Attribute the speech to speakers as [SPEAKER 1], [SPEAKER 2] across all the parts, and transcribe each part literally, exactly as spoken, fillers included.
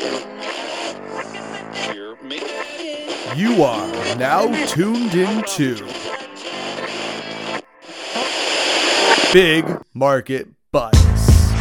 [SPEAKER 1] You are now tuned into Big Market Bias.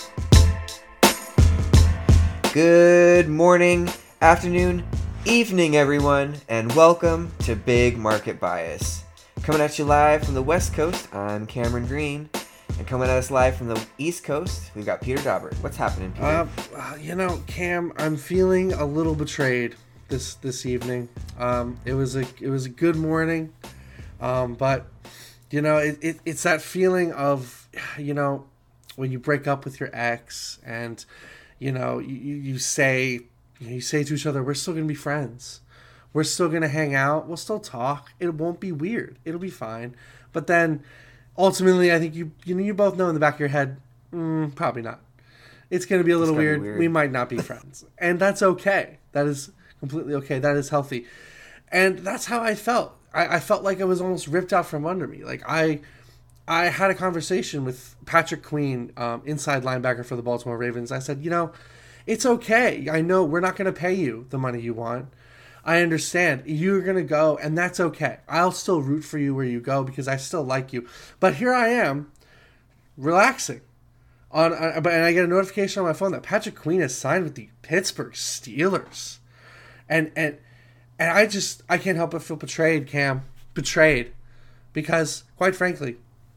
[SPEAKER 2] Good morning, afternoon, evening, everyone, and welcome to Big Market Bias. Coming at you live from the West Coast, I'm Cameron Green, and coming at us live from the East Coast, we've got Peter Daubert. What's happening, Peter?
[SPEAKER 3] Uh, you know, Cam, I'm feeling a little betrayed this this evening. Um, it was a it was a good morning, um, but you know, it, it it's that feeling of, you know, when you break up with your ex, and you know, you, you say you say to each other, we're still gonna be friends, we're still gonna hang out, we'll still talk. It won't be weird. It'll be fine. But then, ultimately, I think you you know you both know in the back of your head, mm, probably not. It's gonna be a little weird. weird. We might not be friends, and that's okay. That is completely okay. That is healthy. And that's how I felt. I, I felt like I was almost ripped out from under me. Like I I had a conversation with Patrick Queen, um, inside linebacker for the Baltimore Ravens. I said, you know, it's okay. I know we're not going to pay you the money you want. I understand. You're going to go, and that's okay. I'll still root for you where you go because I still like you. But here I am, relaxing. On, on and I get a notification on my phone that Patrick Queen has signed with the Pittsburgh Steelers. And and and I just, I can't help but feel betrayed, Cam. Betrayed. Because, quite frankly,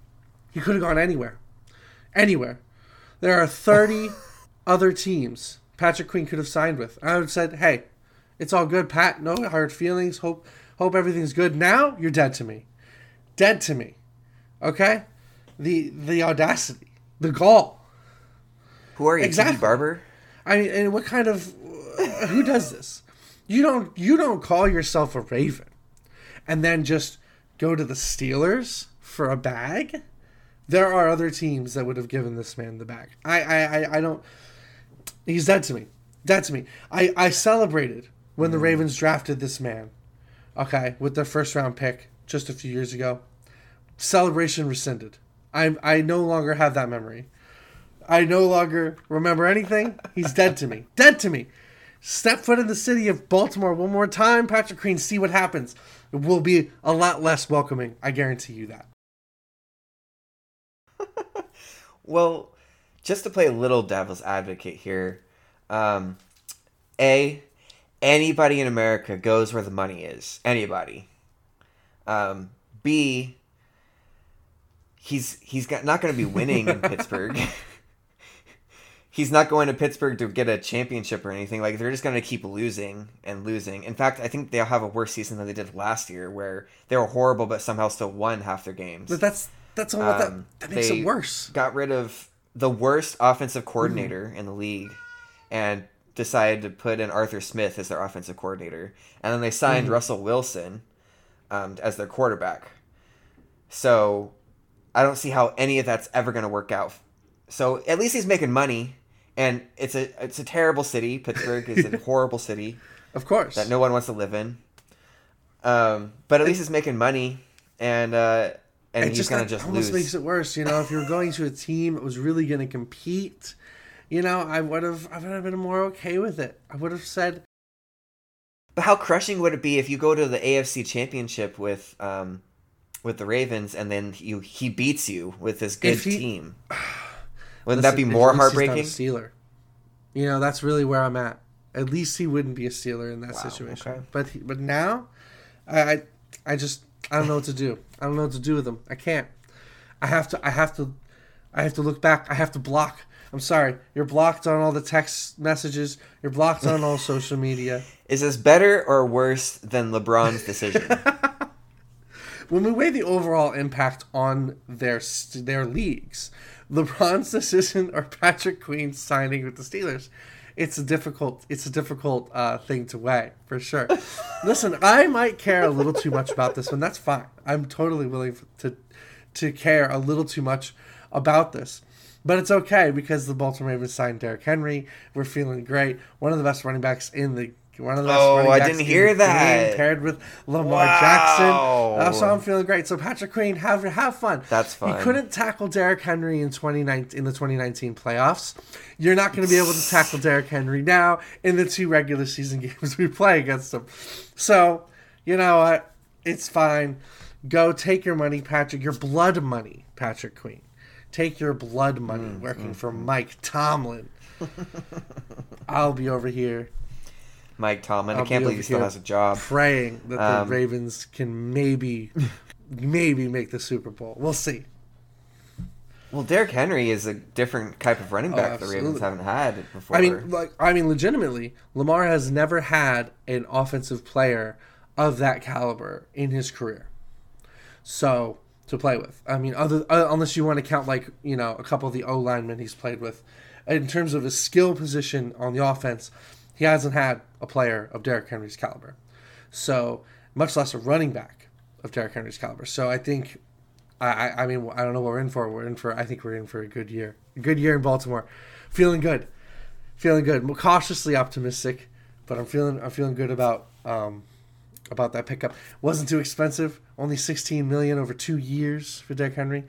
[SPEAKER 3] he could have gone anywhere. Anywhere. There are thirty other teams Patrick Queen could have signed with. I would have said, hey, it's all good, Pat. No hard feelings. Hope hope everything's good. Now, you're dead to me. Dead to me. Okay? The the audacity. The gall.
[SPEAKER 2] Who are you,
[SPEAKER 3] exactly.
[SPEAKER 2] Tiki Barber?
[SPEAKER 3] I mean, and what kind of... Who does this? You don't you don't call yourself a Raven and then just go to the Steelers for a bag? There are other teams that would have given this man the bag. I I, I, I don't... He's dead to me. Dead to me. I, I celebrated when the Ravens drafted this man, okay, with their first round pick just a few years ago. Celebration rescinded. I I no longer have that memory. I no longer remember anything. He's dead to me. Dead to me. Step foot in the city of Baltimore one more time, Patrick Queen, see what happens. It will be a lot less welcoming. I guarantee you that.
[SPEAKER 2] Well, just to play a little devil's advocate here, um, A, anybody in America goes where the money is. Anybody. Um, B, he's he's got, not going to be winning in Pittsburgh. He's not going to Pittsburgh to get a championship or anything. Like, they're just going to keep losing and losing. In fact, I think they'll have a worse season than they did last year, where they were horrible but somehow still won half their games.
[SPEAKER 3] But that's that's all um, that that makes it worse.
[SPEAKER 2] Got rid of the worst offensive coordinator mm-hmm. in the league and decided to put in Arthur Smith as their offensive coordinator. And then they signed mm-hmm. Russell Wilson um, as their quarterback. So I don't see how any of that's ever going to work out. So at least he's making money. And it's a it's a terrible city. Pittsburgh is a horrible city.
[SPEAKER 3] Of course.
[SPEAKER 2] That no one wants to live in. Um, but at least he's making money, and uh, and he's going to just lose.
[SPEAKER 3] It almost makes it worse. You know, if you were going to a team that was really going to compete, you know, I would have I would have been more okay with it. I would have said.
[SPEAKER 2] But how crushing would it be if you go to the A F C Championship with um, with the Ravens, and then you he beats you with this good he, team? Wouldn't Listen, that be more heartbreaking?
[SPEAKER 3] He's not a Steeler. You know, that's really where I'm at. At least he wouldn't be a Steeler in that wow, situation. Okay. But he, but now, I, I I just I don't know what to do. I don't know what to do with him. I can't. I have to. I have to. I have to look back. I have to block. I'm sorry. You're blocked on all the text messages. You're blocked on all social media.
[SPEAKER 2] Is this better or worse than LeBron's decision?
[SPEAKER 3] When we weigh the overall impact on their their leagues, LeBron's decision or Patrick Queen signing with the Steelers, it's a difficult it's a difficult uh, thing to weigh, for sure. Listen, I might care a little too much about this one. That's fine. I'm totally willing to to care a little too much about this. But it's okay because the Baltimore Ravens signed Derrick Henry. We're feeling great. One of the best running backs in the One of the best
[SPEAKER 2] Oh,
[SPEAKER 3] running
[SPEAKER 2] I
[SPEAKER 3] backs
[SPEAKER 2] didn't
[SPEAKER 3] in
[SPEAKER 2] hear
[SPEAKER 3] the
[SPEAKER 2] that.
[SPEAKER 3] game, paired with Lamar
[SPEAKER 2] Wow.
[SPEAKER 3] Jackson. Uh, so I'm feeling great. So Patrick Queen, have have fun.
[SPEAKER 2] That's fun.
[SPEAKER 3] He couldn't tackle Derrick Henry in twenty nineteen in the twenty nineteen playoffs. You're not going to be able to tackle Derrick Henry now in the two regular season games we play against him. So you know what? It's fine. Go take your money, Patrick. Your blood money, Patrick Queen. Take your blood money,
[SPEAKER 2] Mm,
[SPEAKER 3] working
[SPEAKER 2] mm,
[SPEAKER 3] for
[SPEAKER 2] mm.
[SPEAKER 3] Mike Tomlin. I'll be over here
[SPEAKER 2] Mike Tomlin.
[SPEAKER 3] I'll
[SPEAKER 2] I can't
[SPEAKER 3] be
[SPEAKER 2] believe he
[SPEAKER 3] over
[SPEAKER 2] still
[SPEAKER 3] here
[SPEAKER 2] has a job.
[SPEAKER 3] praying that
[SPEAKER 2] Um,
[SPEAKER 3] the Ravens can maybe, maybe make the Super Bowl. We'll see.
[SPEAKER 2] Well, Derrick Henry is a different type of running
[SPEAKER 3] Oh,
[SPEAKER 2] back the Ravens
[SPEAKER 3] absolutely.
[SPEAKER 2] haven't had before.
[SPEAKER 3] I mean, like, I mean, legitimately, Lamar has never had an offensive player of that caliber in his career. So to play with, I mean, other uh, unless you want to count like you know a couple of the O linemen he's played with, in terms of his skill position on the offense, he hasn't had a player of Derrick Henry's caliber. So much less a running back of Derrick Henry's caliber. So I think, I, I I mean, I don't know what we're in for. We're in for, I think we're in for a good year. A good year in Baltimore. Feeling good. Feeling good. Cautiously optimistic, but I'm feeling, I'm feeling good about, um, about that pickup. Wasn't too expensive. Only sixteen million dollars over two years for Derrick Henry.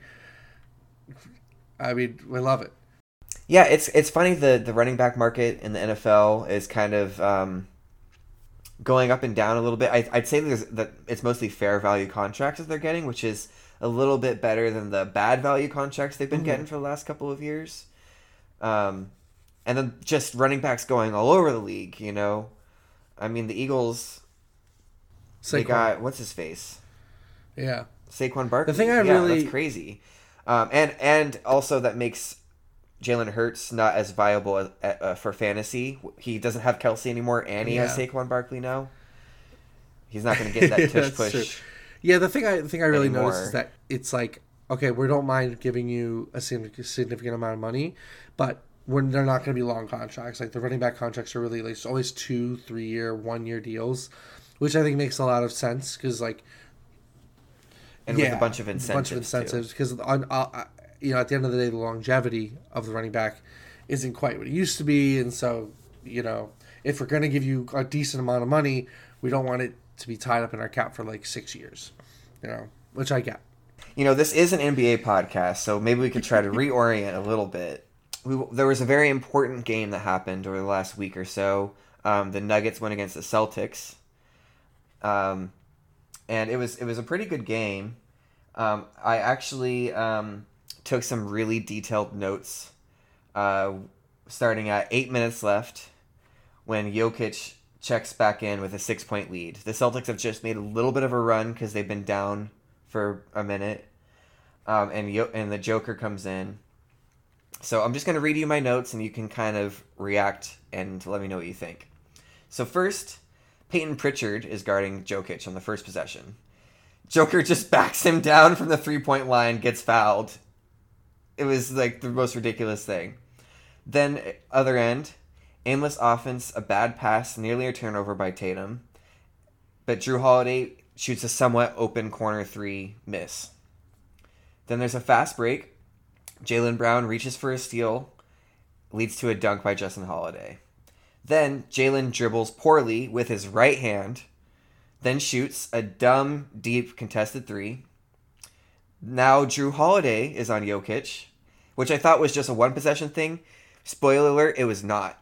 [SPEAKER 3] I mean, we love it.
[SPEAKER 2] yeah, it's it's funny the the running back market in the N F L is kind of um, going up and down a little bit. I, I'd say there's, that it's mostly fair value contracts that they're getting, which is a little bit better than the bad value contracts they've been
[SPEAKER 3] Mhm.
[SPEAKER 2] getting for the last couple of years. Um, and then just running backs going all over the league. You know, I mean the Eagles. They
[SPEAKER 3] Saquon.
[SPEAKER 2] got what's his face.
[SPEAKER 3] Yeah.
[SPEAKER 2] Saquon Barkley.
[SPEAKER 3] The thing I
[SPEAKER 2] yeah,
[SPEAKER 3] really-
[SPEAKER 2] that's crazy, um, and and also that makes Jalen Hurts not as viable as, uh, for fantasy. He doesn't have Kelsey anymore, and he has
[SPEAKER 3] Yeah.
[SPEAKER 2] Saquon Barkley now. He's not going to get that tush
[SPEAKER 3] That's
[SPEAKER 2] push.
[SPEAKER 3] true. Yeah, the thing I the thing I really
[SPEAKER 2] anymore.
[SPEAKER 3] noticed is that it's like, okay, we don't mind giving you a significant significant amount of money, but when they're not going to be long contracts. Like the running back contracts are really like it's always two, three year, one year deals, which I think makes a lot of sense because like
[SPEAKER 2] And
[SPEAKER 3] yeah,
[SPEAKER 2] with a bunch of
[SPEAKER 3] a
[SPEAKER 2] incentives.
[SPEAKER 3] bunch of incentives because on uh, you know at the end of the day the longevity of the running back isn't quite what it used to be, and so you know if we're going to give you a decent amount of money, we don't want it to be tied up in our cap for like six years, you know, which I get.
[SPEAKER 2] You know, this is an N B A podcast, so maybe we could try to reorient a little bit. We, there was a very important game that happened over the last week or so. Um, the Nuggets went against the Celtics, um, and it was it was a pretty good game. Um, I actually um, took some really detailed notes, uh, starting at eight minutes left, when Jokic checks back in with a six-point lead. The Celtics have just made a little bit of a run because they've been down for a minute, um, and Yo- and the Joker comes in. So I'm just going to read you my notes, and you can kind of react and let me know what you think. So first, Peyton Pritchard is guarding Jokic on the first possession. Joker just backs him down from the three-point line, gets fouled. It was like the most ridiculous thing. Then, other end, aimless offense, a bad pass, nearly a turnover by Tatum. But Drew Holiday shoots a somewhat open corner three, miss. Then there's a fast break. Jaylen Brown reaches for a steal, leads to a dunk by Justin Holiday. Then Jaylen dribbles poorly with his right hand, then shoots a dumb, deep, contested three. Now Drew Holiday is on Jokic, which I thought was just a one-possession thing. Spoiler alert, it was not.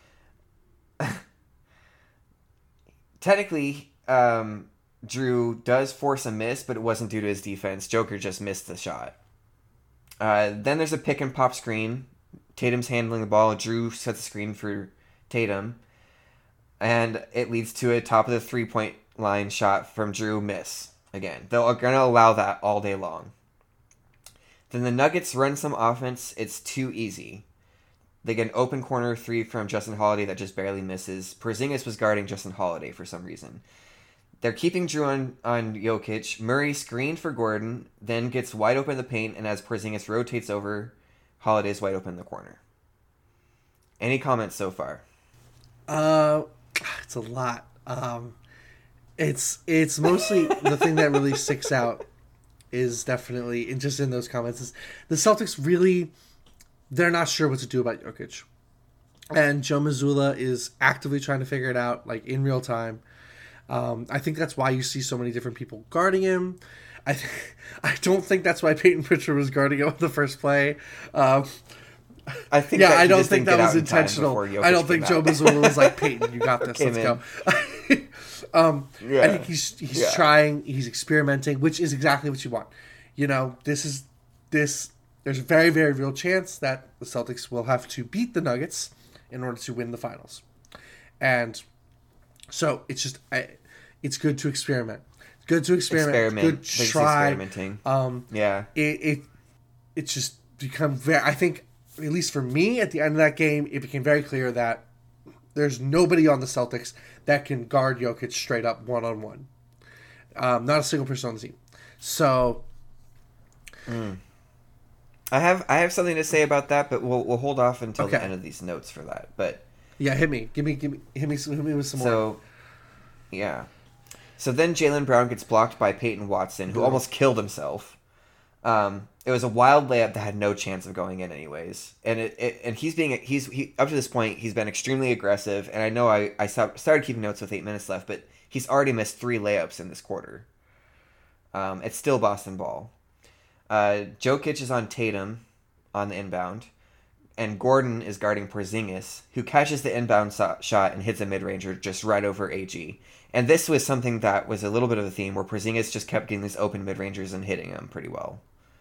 [SPEAKER 2] Technically, um, Drew does force a miss, but it wasn't due to his defense. Joker just missed the shot. Uh, then there's a pick and pop screen. Tatum's handling the ball. Drew sets a screen for Tatum. And it leads to a top of the three-point line shot from Drew, miss. Again, they're going to allow that all day long. Then the Nuggets run some offense. It's too easy. They get an open corner three from Justin Holiday that just barely misses. Porzingis was guarding Justin Holiday for some reason. They're keeping Drew on, on Jokic. Murray screened for Gordon, then gets wide open in the paint, and as Porzingis rotates over, Holiday's wide open in the corner. Any comments so far?
[SPEAKER 3] Uh, it's a lot. Um, it's it's mostly the thing that really sticks out is definitely and just in those comments is the Celtics really they're not sure what to do about Jokic. and Joe Mazzulla is actively trying to figure it out, like in real time. Um, I think that's why you see so many different people guarding him. I th- I don't think that's why Peyton Pritchard was guarding him on the first play. Um,
[SPEAKER 2] I think.
[SPEAKER 3] Yeah,
[SPEAKER 2] that
[SPEAKER 3] I
[SPEAKER 2] he
[SPEAKER 3] don't
[SPEAKER 2] just
[SPEAKER 3] think
[SPEAKER 2] didn't
[SPEAKER 3] that
[SPEAKER 2] get
[SPEAKER 3] was
[SPEAKER 2] out in time
[SPEAKER 3] intentional.
[SPEAKER 2] before Jokic
[SPEAKER 3] I don't think
[SPEAKER 2] came
[SPEAKER 3] Joe
[SPEAKER 2] out.
[SPEAKER 3] Mazzulla was like, Peyton, you got this.
[SPEAKER 2] Came
[SPEAKER 3] Let's
[SPEAKER 2] in.
[SPEAKER 3] go. um,
[SPEAKER 2] Yeah.
[SPEAKER 3] I think he's he's
[SPEAKER 2] Yeah.
[SPEAKER 3] trying, he's experimenting, which is exactly what you want. You know, this is this. There's a very very real chance that the Celtics will have to beat the Nuggets in order to win the finals, and so it's just I, it's good to experiment. It's good to experiment.
[SPEAKER 2] Experiment.
[SPEAKER 3] Good
[SPEAKER 2] Thanks to
[SPEAKER 3] try.
[SPEAKER 2] experimenting.
[SPEAKER 3] Um,
[SPEAKER 2] Yeah.
[SPEAKER 3] it, it it's just become very. I think at least for me at the end of that game, it became very clear that there's nobody on the Celtics that can guard Jokic straight up one on one. Um, not a single person on the team. So.
[SPEAKER 2] Mm. I have I have something to say about that, but we'll we'll hold off until
[SPEAKER 3] Okay.
[SPEAKER 2] the end of these notes for that. But
[SPEAKER 3] Yeah, hit me. Give me, give me, hit me, hit me with some more.
[SPEAKER 2] so, yeah. So then Jaylen Brown gets blocked by Peyton Watson, who
[SPEAKER 3] Yeah.
[SPEAKER 2] almost killed himself. Um, it was a wild layup that had no chance of going in, anyways. And it, it and he's being he's he up to this point he's been extremely aggressive. And I know I I stopped, started keeping notes with eight minutes left, but he's already missed three layups in this quarter. Um, it's still Boston ball. Uh, Jokic is on Tatum on the inbound, and Gordon is guarding Porzingis, who catches the inbound so- shot and hits a mid-ranger just right over A G. And this was something that was a little bit of a theme, where Porzingis just kept getting these open mid-rangers and hitting them pretty well.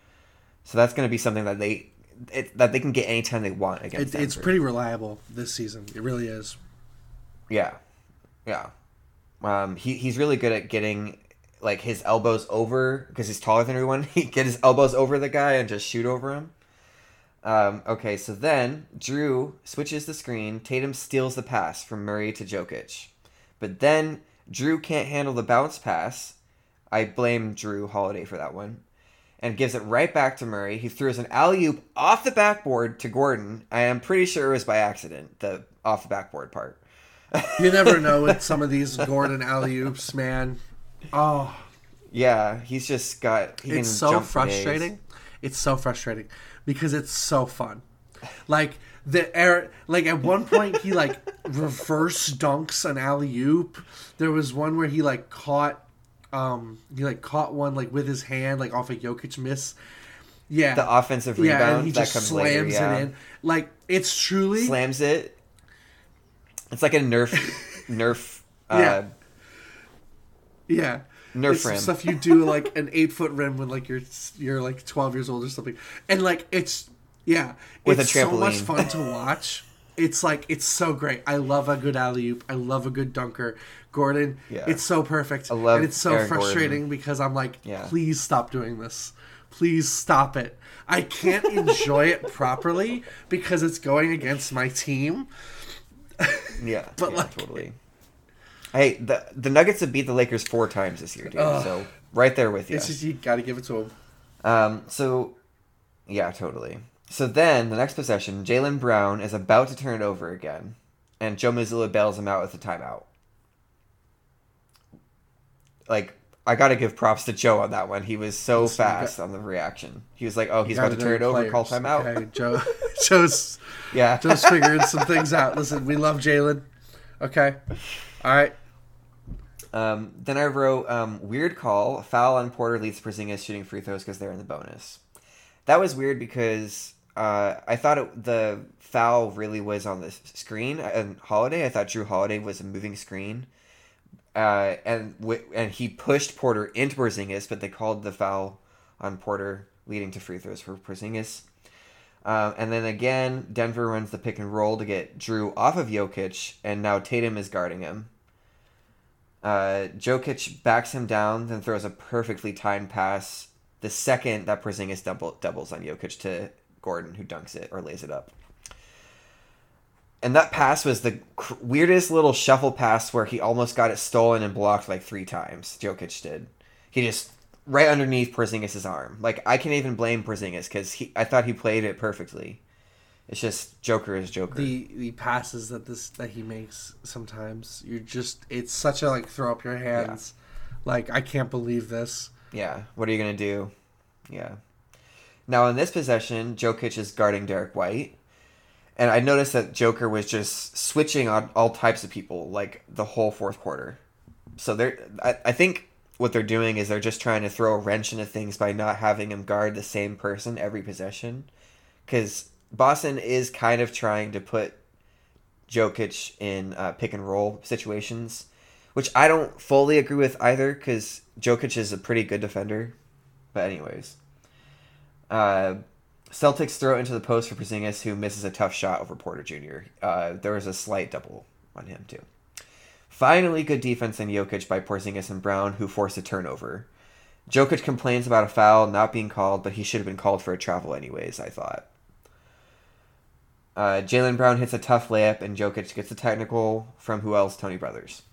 [SPEAKER 2] So that's going to be something that they it, that they can get anytime they want against
[SPEAKER 3] it, it's
[SPEAKER 2] Denver.
[SPEAKER 3] pretty reliable this season. It really is.
[SPEAKER 2] Yeah, yeah. Um, he he's really good at getting like his elbows over, because he's taller than everyone. He get his elbows over the guy and just shoot over him. Um, okay, so then Drew switches the screen. Tatum steals the pass from Murray to Jokic, but then Drew can't handle the bounce pass. I blame Drew Holiday for that one, and gives it right back to Murray. He throws an alley-oop off the backboard to Gordon. I am pretty sure it was by accident, the off the backboard part.
[SPEAKER 3] You never know with some of these Gordon alley-oops, man. Oh,
[SPEAKER 2] Yeah, he's just got. He
[SPEAKER 3] it's
[SPEAKER 2] can
[SPEAKER 3] so
[SPEAKER 2] jump for days.
[SPEAKER 3] frustrating. It's so frustrating because it's so fun. Like the air, like at one point he like reverse dunks an alley oop. There was one where he like caught, um, he like caught one like with his hand like off a Jokic miss. Yeah,
[SPEAKER 2] The offensive
[SPEAKER 3] yeah,
[SPEAKER 2] rebound
[SPEAKER 3] and he
[SPEAKER 2] that
[SPEAKER 3] just
[SPEAKER 2] comes
[SPEAKER 3] slams
[SPEAKER 2] later. Yeah,
[SPEAKER 3] it in. Like it's truly
[SPEAKER 2] slams it. It's like a Nerf, Nerf, uh,
[SPEAKER 3] Yeah. yeah.
[SPEAKER 2] Nerf
[SPEAKER 3] It's
[SPEAKER 2] rim.
[SPEAKER 3] stuff you do like an eight foot rim when like you're you're like twelve years old or something, and like it's yeah,
[SPEAKER 2] With a
[SPEAKER 3] it's so much
[SPEAKER 2] trampoline.
[SPEAKER 3] fun to watch. It's like it's so great. I love a good alley oop. I love a good dunker. Gordon,
[SPEAKER 2] Yeah.
[SPEAKER 3] it's so perfect.
[SPEAKER 2] I love
[SPEAKER 3] and it's so
[SPEAKER 2] Aaron
[SPEAKER 3] frustrating
[SPEAKER 2] Gordon.
[SPEAKER 3] because I'm like,
[SPEAKER 2] Yeah.
[SPEAKER 3] please stop doing this. Please stop it. I can't enjoy it properly because it's going against my team.
[SPEAKER 2] Yeah,
[SPEAKER 3] But,
[SPEAKER 2] yeah,
[SPEAKER 3] like-
[SPEAKER 2] totally. Hey, the the Nuggets have beat the Lakers four times this year, dude.
[SPEAKER 3] Ugh.
[SPEAKER 2] So right there with you.
[SPEAKER 3] It's just you got to give it to him.
[SPEAKER 2] Um, so, yeah, totally. So then, the next possession, Jaylen Brown is about to turn it over again, and Joe Mazzulla bails him out with a timeout. Like, I gotta give props to Joe on that one. He was so
[SPEAKER 3] Listen, you
[SPEAKER 2] fast on the reaction. He was like, oh, he's
[SPEAKER 3] Gotta
[SPEAKER 2] about to
[SPEAKER 3] know
[SPEAKER 2] turn it
[SPEAKER 3] your
[SPEAKER 2] over, call
[SPEAKER 3] players.
[SPEAKER 2] timeout.
[SPEAKER 3] Okay, Joe, Joe's
[SPEAKER 2] Yeah.
[SPEAKER 3] Joe's figuring some things out. Listen, we love Jaylen. Okay, all right.
[SPEAKER 2] Um, then I wrote, um, weird call, foul on Porter leads Porzingis shooting free throws because they're in the bonus. That was weird because uh, I thought it, the foul really was on the screen. And Holiday, I thought Drew Holiday was a moving screen. Uh, and w- and he pushed Porter into Porzingis, but they called the foul on Porter, leading to free throws for Porzingis. Um, and then again, Denver runs the pick and roll to get Drew off of Jokic, and now Tatum is guarding him. Uh, Jokic backs him down, then throws a perfectly timed pass the second that Porzingis double, doubles on Jokic to Gordon, who dunks it or lays it up. And that pass was the cr- weirdest little shuffle pass where he almost got it stolen and blocked like three times. Jokic did. He just right underneath Porzingis' arm. Like, I can't even blame Porzingis because he I thought he played it perfectly. It's just Joker is Joker.
[SPEAKER 3] The the passes that this that he makes sometimes you're just it's such a like throw up your hands, like I can't believe this.
[SPEAKER 2] Yeah, what are you going to do? Yeah. Now, in this possession, Jokic is guarding Derek White. And I noticed that Joker was just switching on all types of people like the whole fourth quarter. So they're, I, I think what they're doing is they're just trying to throw a wrench into things by not having him guard the same person every possession. Because Boston is kind of trying to put Jokic in uh, pick and roll situations, which I don't fully agree with either because Jokic is a pretty good defender. But anyways, uh, Celtics throw it into the post for Porzingis, who misses a tough shot over Porter Junior Uh, there was a slight double on him too. Finally, good defense in Jokic by Porzingis and Brown, who forced a turnover. Jokic complains about a foul not being called, but he should have been called for a travel anyways, I thought. Uh, Jaylen Brown hits a tough layup, and Jokic gets a technical from who else? Tony Brothers.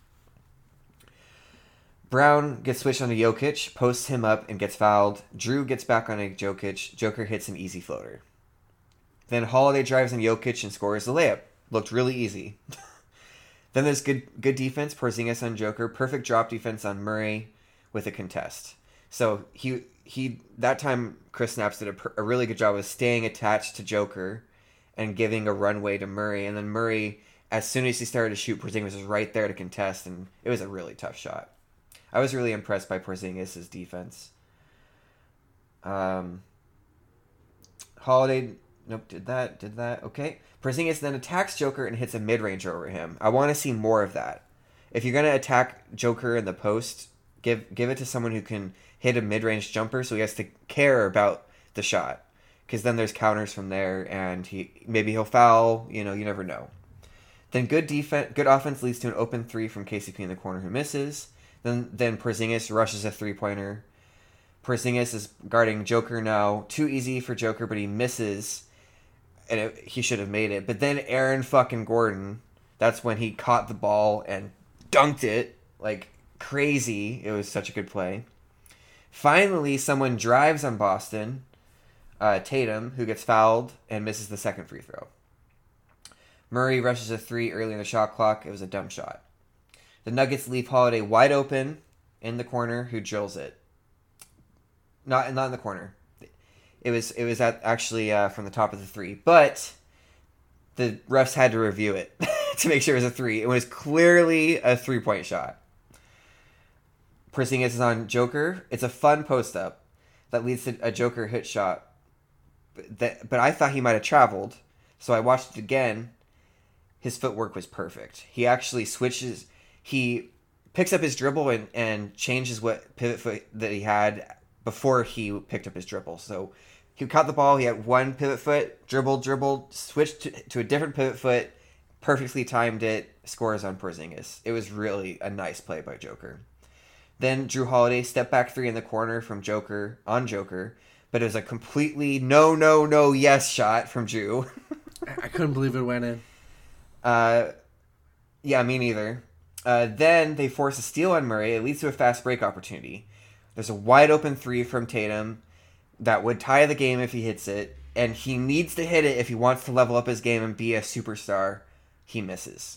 [SPEAKER 2] Brown gets switched onto Jokic, posts him up, and gets fouled. Drew gets back on Jokic. Joker hits an easy floater. Then Holiday drives on Jokic and scores the layup. Looked really easy. Then there's good good defense, Porzingis on Joker. Perfect drop defense on Murray with a contest. So he he that time Chris Snaps did a, a really good job of staying attached to Joker and giving a runway to Murray. And then Murray, as soon as he started to shoot, Porzingis was right there to contest, and it was a really tough shot. I was really impressed by Porzingis' defense. Um, Holiday, nope, did that, did that, okay. Porzingis then attacks Joker and hits a mid-range over him. I want to see more of that. If you're going to attack Joker in the post, give give it to someone who can hit a mid-range jumper so he has to care about the shot. Because then there's counters from there, and he maybe he'll foul, you know, you never know. Then good defense, good offense leads to an open three from K C P in the corner who misses. Then then Porzingis rushes a three-pointer. Porzingis is guarding Joker now. Too easy for Joker, but he misses. And it, he should have made it. But then Aaron fucking Gordon, that's when he caught the ball and dunked it like crazy. It was such a good play. Finally, someone drives on Boston. Uh, Tatum, who gets fouled and misses the second free throw. Murray rushes a three early in the shot clock. It was a dumb shot. The Nuggets leave Holiday wide open in the corner, who drills it. Not not in the corner. It was it was at actually uh, from the top of the three, but the refs had to review it to make sure it was a three. It was clearly a three point shot. Porzingis is on Joker. It's a fun post up that leads to a Joker hit shot. But, that, but I thought he might have traveled, so I watched it again. His footwork was perfect. He actually switches. He picks up his dribble and, and changes what pivot foot that he had before he picked up his dribble. So he caught the ball. He had one pivot foot, dribble, dribble, switched to, to a different pivot foot, perfectly timed it, scores on Porzingis. It was really a nice play by Joker. Then Drew Holiday, step back three in the corner from Joker, on Joker, but it was a completely no, no, no, yes shot from Drew.
[SPEAKER 3] I couldn't believe it went in.
[SPEAKER 2] Uh, yeah, me neither. Uh, then they force a steal on Murray. It leads to a fast break opportunity. There's a wide open three from Tatum that would tie the game if he hits it, and he needs to hit it if he wants to level up his game and be a superstar. He misses.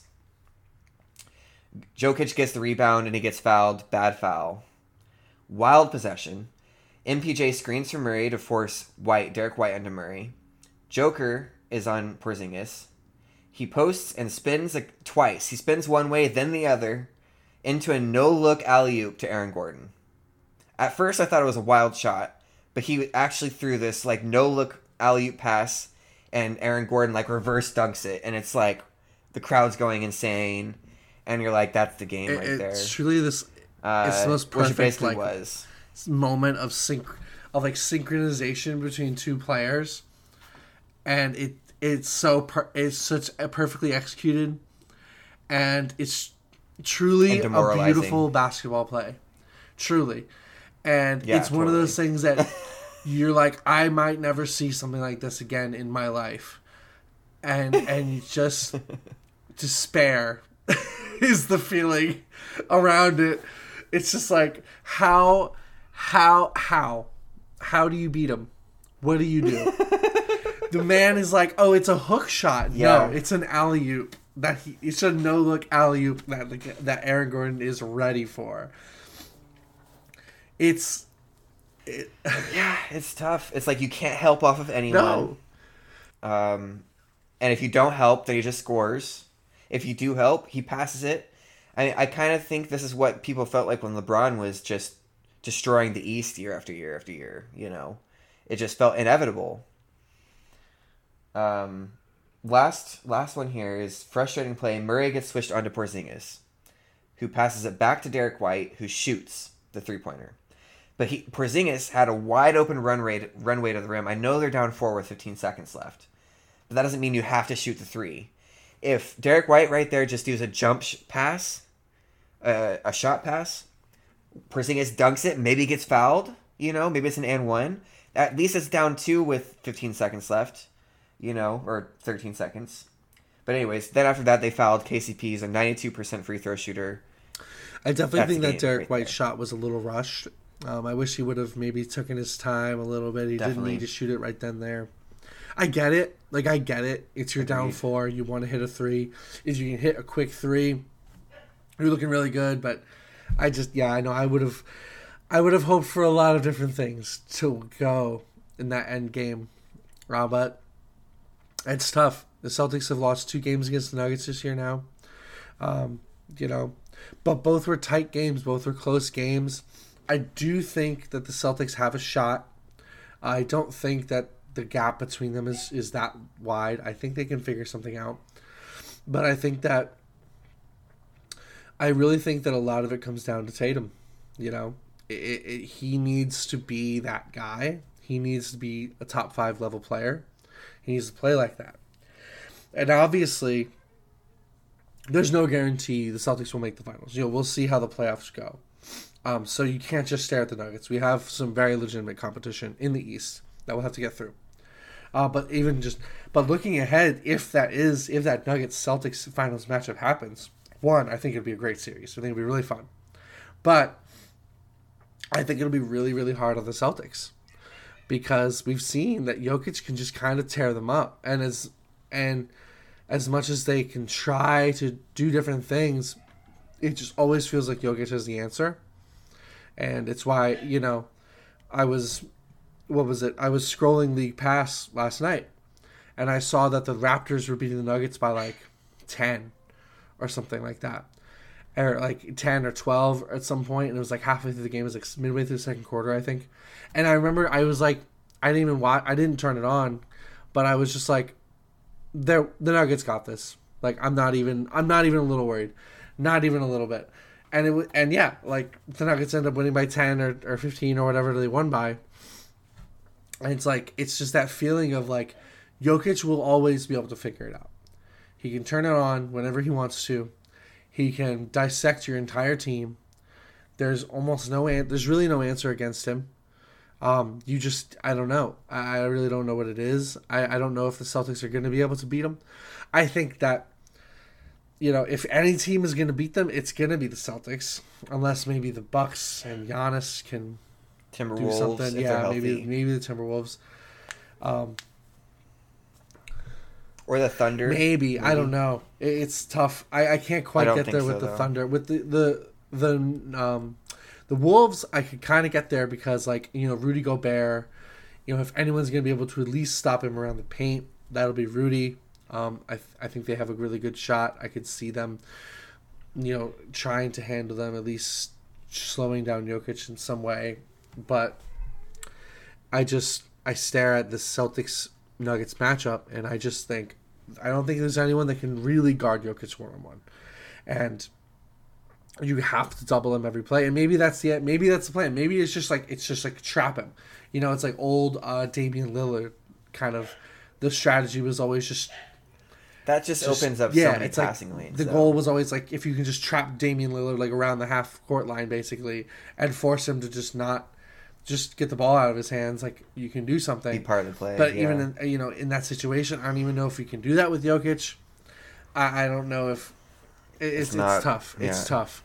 [SPEAKER 2] Jokic gets the rebound and he gets fouled. Bad foul. Wild possession. M P J screens from Murray to force White, Derek White onto Murray. Joker is on Porzingis. He posts and spins like twice. He spins one way, then the other, into a no-look alley-oop to Aaron Gordon. At first, I thought it was a wild shot, but he actually threw this like no-look alley-oop pass, and Aaron Gordon like reverse dunks it, and it's like the crowd's going insane, and you're like, that's the game
[SPEAKER 3] it,
[SPEAKER 2] right
[SPEAKER 3] it's
[SPEAKER 2] there.
[SPEAKER 3] It's truly this.
[SPEAKER 2] Uh,
[SPEAKER 3] it's the most
[SPEAKER 2] which it
[SPEAKER 3] perfect
[SPEAKER 2] basically
[SPEAKER 3] like
[SPEAKER 2] was.
[SPEAKER 3] moment of sync of like synchronization between two players, and it it's so per, it's such a perfectly executed, and it's truly
[SPEAKER 2] And
[SPEAKER 3] a beautiful basketball play, truly, and
[SPEAKER 2] Yeah,
[SPEAKER 3] it's one of
[SPEAKER 2] totally.
[SPEAKER 3] those things that you're like, I might never see something like this again in my life, and and you just despair is the feeling around it. It's just like how how how how do you beat him? What do you do? The man is like, oh, it's a hook shot.
[SPEAKER 2] Yeah.
[SPEAKER 3] No, it's an alley oop. That he, it's a no look alley oop that like, that Aaron Gordon is ready for. It's it,
[SPEAKER 2] Yeah, it's tough. It's like you can't help off of anyone.
[SPEAKER 3] no.
[SPEAKER 2] Um, And if you don't help, then he just scores. If you do help, he passes it. I I kind of think this is what people felt like when LeBron was just destroying the East year after year after year. You know, it just felt inevitable. Um, last last one here is frustrating play. Murray gets switched onto Porzingis, who passes it back to Derek White, who shoots the three pointer. But he Porzingis had a wide open run rate runway to the rim. I know they're down four with fifteen seconds left, but that doesn't mean you have to shoot the three. If Derek White right there just does a jump sh- pass, uh, a shot pass, Porzingis dunks it, maybe gets fouled, you know, maybe it's an and one. At least it's down two with fifteen seconds left, you know, or thirteen seconds. But anyways, then after that they fouled. K C P is a ninety-two percent free throw shooter.
[SPEAKER 3] I definitely
[SPEAKER 2] That's
[SPEAKER 3] think
[SPEAKER 2] the
[SPEAKER 3] that
[SPEAKER 2] game
[SPEAKER 3] Derek
[SPEAKER 2] right
[SPEAKER 3] White's
[SPEAKER 2] there.
[SPEAKER 3] shot was a little rushed. Um, I wish he would have maybe taken his time a little bit. He didn't
[SPEAKER 2] Definitely.
[SPEAKER 3] need to shoot it right then there. I get it. Like, I get it. It's your down
[SPEAKER 2] Agreed.
[SPEAKER 3] four. You want to hit a three. If you can hit a quick three, you're looking really good. But I just, yeah, I know. I would have I would have hoped for a lot of different things to go in that end game. Uh, but it's tough. The Celtics have lost two games against the Nuggets this year now. Um, you know, but both were tight games. Both were close games. I do think that the Celtics have a shot. I don't think that the gap between them is, is that wide. I think they can figure something out. But I think that I really think that a lot of it comes down to Tatum. You know, it, it, he needs to be that guy. He needs to be a top five level player. He needs to play like that. And obviously, there's no guarantee the Celtics will make the finals. You know, we'll see how the playoffs go. Um, so you can't just stare at the Nuggets. We have some very legitimate competition in the East that we'll have to get through. Uh, but even just, but looking ahead, if that is, if that Nuggets Celtics finals matchup happens, one, I think it'd be a great series. I think it'd be really fun. But I think it'll be really, really hard on the Celtics because we've seen that Jokic can just kind of tear them up, and as and as much as they can try to do different things, it just always feels like Jokic has the answer. And it's why, you know, I was, what was it? I was scrolling League Pass last night, and I saw that the Raptors were beating the Nuggets by like ten or something like that. Or like ten or twelve at some point, and it was like halfway through the game. It was like midway through the second quarter, I think. And I remember I was like, I didn't even watch, I didn't turn it on, but I was just like, the Nuggets got this. Like, I'm not even, I'm not even a little worried. Not even a little bit. And it and yeah, like the Nuggets end up winning by ten or, or fifteen or whatever they won by. And it's like it's just that feeling of like Jokic will always be able to figure it out. He can turn it on whenever he wants to. He can dissect your entire team. There's almost no an- there's really no answer against him. Um, you just I don't know. I, I really don't know what it is. I, I don't know if the Celtics are going to be able to beat him. I think that, you know, if any team is going to beat them, it's going to be the Celtics, unless maybe the Bucks and Giannis can
[SPEAKER 2] Timberwolves,
[SPEAKER 3] do something.
[SPEAKER 2] if they're
[SPEAKER 3] Yeah,
[SPEAKER 2] healthy.
[SPEAKER 3] maybe maybe the Timberwolves. Um,
[SPEAKER 2] Or the Thunder.
[SPEAKER 3] maybe, I don't know. It, it's tough. I, I can't quite
[SPEAKER 2] don't
[SPEAKER 3] get
[SPEAKER 2] think
[SPEAKER 3] there
[SPEAKER 2] so,
[SPEAKER 3] with the
[SPEAKER 2] though.
[SPEAKER 3] Thunder. With the the the um the Wolves, I could kind of get there because, like, you know, Rudy Gobert. You know, if anyone's going to be able to at least stop him around the paint, that'll be Rudy. Um, I th- I think they have a really good shot. I could see them, you know, trying to handle them, at least slowing down Jokic in some way. But I just I stare at the Celtics Nuggets matchup, and I just think I don't think there's anyone that can really guard Jokic one on one, and you have to double him every play. And maybe that's the maybe that's the plan. Maybe it's just like it's just like trap him. You know, it's like old uh, Damian Lillard kind of. The strategy was always just.
[SPEAKER 2] That just,
[SPEAKER 3] Just-
[SPEAKER 2] opens up
[SPEAKER 3] yeah,
[SPEAKER 2] so many
[SPEAKER 3] it's like
[SPEAKER 2] passing lanes.
[SPEAKER 3] the
[SPEAKER 2] though.
[SPEAKER 3] goal was always like if you can just trap Damian Lillard like around the half court line basically and force him to just not just get the ball out of his hands, like you can do
[SPEAKER 2] be
[SPEAKER 3] something.
[SPEAKER 2] part of the play.
[SPEAKER 3] But
[SPEAKER 2] yeah.
[SPEAKER 3] even in, you know, in that situation, I don't even know if we can do that with Jokic. I, I don't know if it, it's it's,
[SPEAKER 2] not-
[SPEAKER 3] tough. It's
[SPEAKER 2] yeah.
[SPEAKER 3] tough.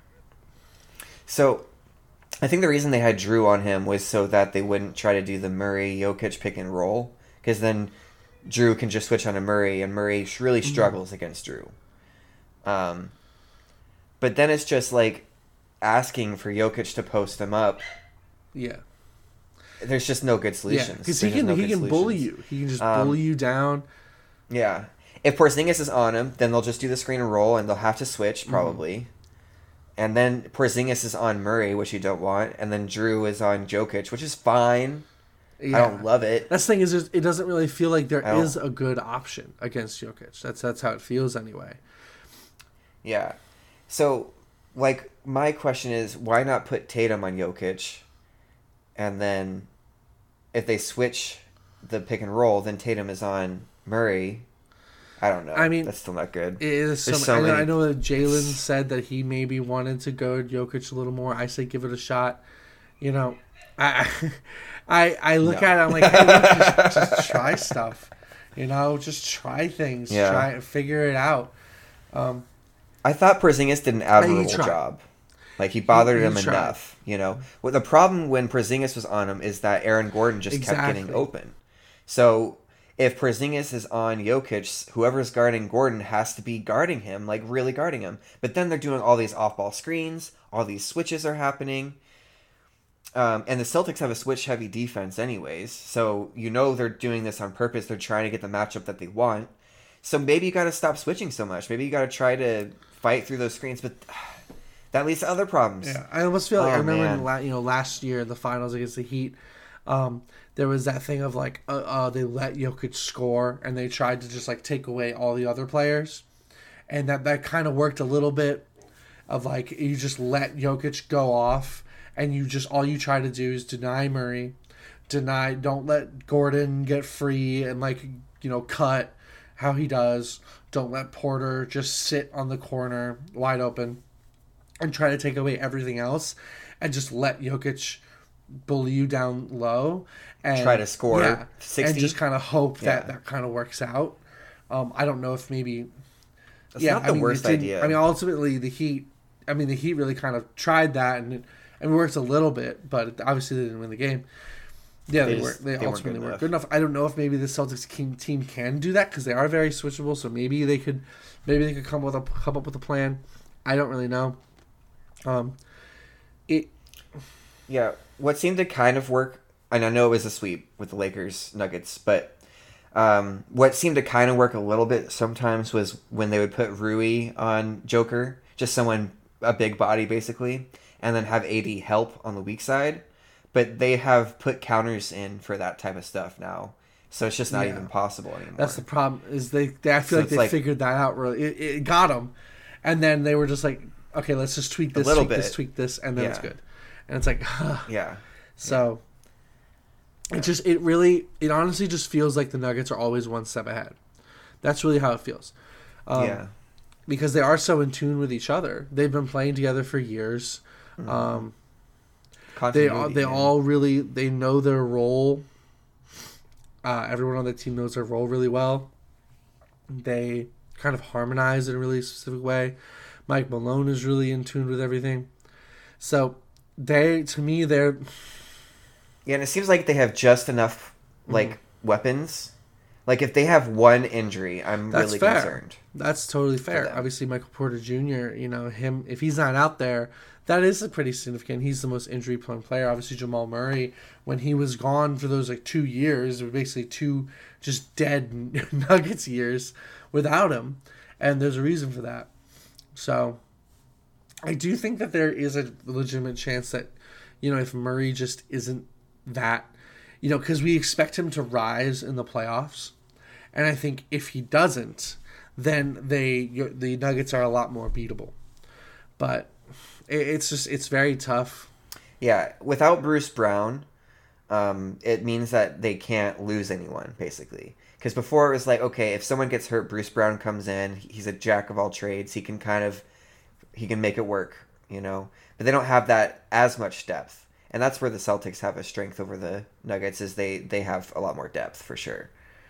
[SPEAKER 2] So, I think the reason they had Drew on him was so that they wouldn't try to do the Murray Jokic pick and roll, because then Drew can just switch on to Murray, and Murray sh- really struggles against Drew. Um, but then it's just like asking for Jokic to post him up.
[SPEAKER 3] Yeah,
[SPEAKER 2] There's just no good
[SPEAKER 3] yeah,
[SPEAKER 2] solutions.
[SPEAKER 3] because he
[SPEAKER 2] There's
[SPEAKER 3] can
[SPEAKER 2] no
[SPEAKER 3] he
[SPEAKER 2] good
[SPEAKER 3] can bully
[SPEAKER 2] solutions.
[SPEAKER 3] you. He can just
[SPEAKER 2] Um,
[SPEAKER 3] bully you down.
[SPEAKER 2] Yeah. If Porzingis is on him, then they'll just do the screen and roll, and they'll have to switch probably. Mm-hmm. And then Porzingis is on Murray, which you don't want, and then Drew is on Jokic, which is fine. Yeah. I don't love it.
[SPEAKER 3] That's the thing is, it doesn't really feel like there is a good option against Jokic. That's that's how it feels anyway.
[SPEAKER 2] Yeah. So, like, my question is, why not put Tatum on Jokic, and then if they switch the pick and roll, then Tatum is on Murray. I don't know. I mean, that's still not good.
[SPEAKER 3] It is so, so I, many... I know that Jalen said that he maybe wanted to go Jokic a little more. I say give it a shot. You know, I I, I look no. at it, I'm like, hey, look, just, just try stuff. You know, just try things. Yeah. Try and figure it out. Um,
[SPEAKER 2] I thought Porzingis did an admirable job. Like, he bothered he, he him tried. enough, you know. Well, the problem when Porzingis was on him is that Aaron Gordon just exactly. kept getting open. So if Porzingis is on Jokic, whoever's guarding Gordon has to be guarding him, like really guarding him. But then they're doing all these off-ball screens, all these switches are happening. Um, and the Celtics have a switch-heavy defense anyways, so you know they're doing this on purpose. They're trying to get the matchup that they want. So maybe you got to stop switching so much. Maybe you got to try to fight through those screens, but that leads to other problems.
[SPEAKER 3] Yeah, I almost feel like oh, I remember in la- you know last year in the finals against the Heat, um, there was that thing of like uh, uh, they let Jokic score and they tried to just like take away all the other players, and that that kind of worked a little bit. Of like you just let Jokic go off. And you just, all you try to do is deny Murray, deny, don't let Gordon get free and like, you know, cut how he does. Don't let Porter just sit on the corner wide open and try to take away everything else and just let Jokic bully you down low. And
[SPEAKER 2] try to score yeah, sixty.
[SPEAKER 3] And just kind of hope yeah. that that kind of works out. Um, I don't know if maybe...
[SPEAKER 2] That's yeah, not the I mean, worst idea.
[SPEAKER 3] I mean, ultimately the Heat, I mean, the Heat really kind of tried that and... It, I mean, it works a little bit, but obviously they didn't win the game. Yeah, they, they weren't. They, they ultimately weren't good, weren't good enough. I don't know if maybe the Celtics team can do that because they are very switchable. So maybe they could, maybe they could come with a come up with a plan. I don't really know. Um, it.
[SPEAKER 2] Yeah, what seemed to kind of work, and I know it was a sweep with the Lakers Nuggets, but um, what seemed to kind of work a little bit sometimes was when they would put Rui on Joker, just someone a big body basically. And then have A D help on the weak side. But they have put counters in for that type of stuff now. So it's just not yeah. even possible anymore.
[SPEAKER 3] That's the problem. Is they, they I feel so like they like, figured that out really. It, it got them. And then they were just like, okay, let's just tweak this, tweak bit. this, tweak this, and then yeah. it's good. And it's like, huh.
[SPEAKER 2] Yeah.
[SPEAKER 3] So yeah. it just, it really, it honestly just feels like the Nuggets are always one step ahead. That's really how it feels. Um, yeah. Because they are so in tune with each other. They've been playing together for years. Mm-hmm. Um, they all, they yeah. all really they know their role. Uh, everyone on the team knows their role really well. They kind of harmonize in a really specific way. Mike Malone is really in tune with everything. So they, to me, they're
[SPEAKER 2] yeah, and it seems like they have just enough like mm-hmm. weapons. Like if they have one injury, I'm That's really
[SPEAKER 3] fair.
[SPEAKER 2] concerned.
[SPEAKER 3] That's totally fair. Obviously, Michael Porter Junior You know him if he's not out there. That is a pretty significant. He's the most injury-prone player. Obviously, Jamal Murray, when he was gone for those like two years, basically two just dead Nuggets years without him, and there's a reason for that. So, I do think that there is a legitimate chance that, you know, if Murray just isn't that, you know, because we expect him to rise in the playoffs, and I think if he doesn't, then they the Nuggets are a lot more beatable, but. It's just, it's very tough.
[SPEAKER 2] Yeah, without Bruce Brown, um, it means that they can't lose anyone, basically. Because before it was like, okay, if someone gets hurt, Bruce Brown comes in, he's a jack of all trades, he can kind of, he can make it work, you know? But they don't have that as much depth. And that's where the Celtics have a strength over the Nuggets, is they, they have a lot more depth, for sure.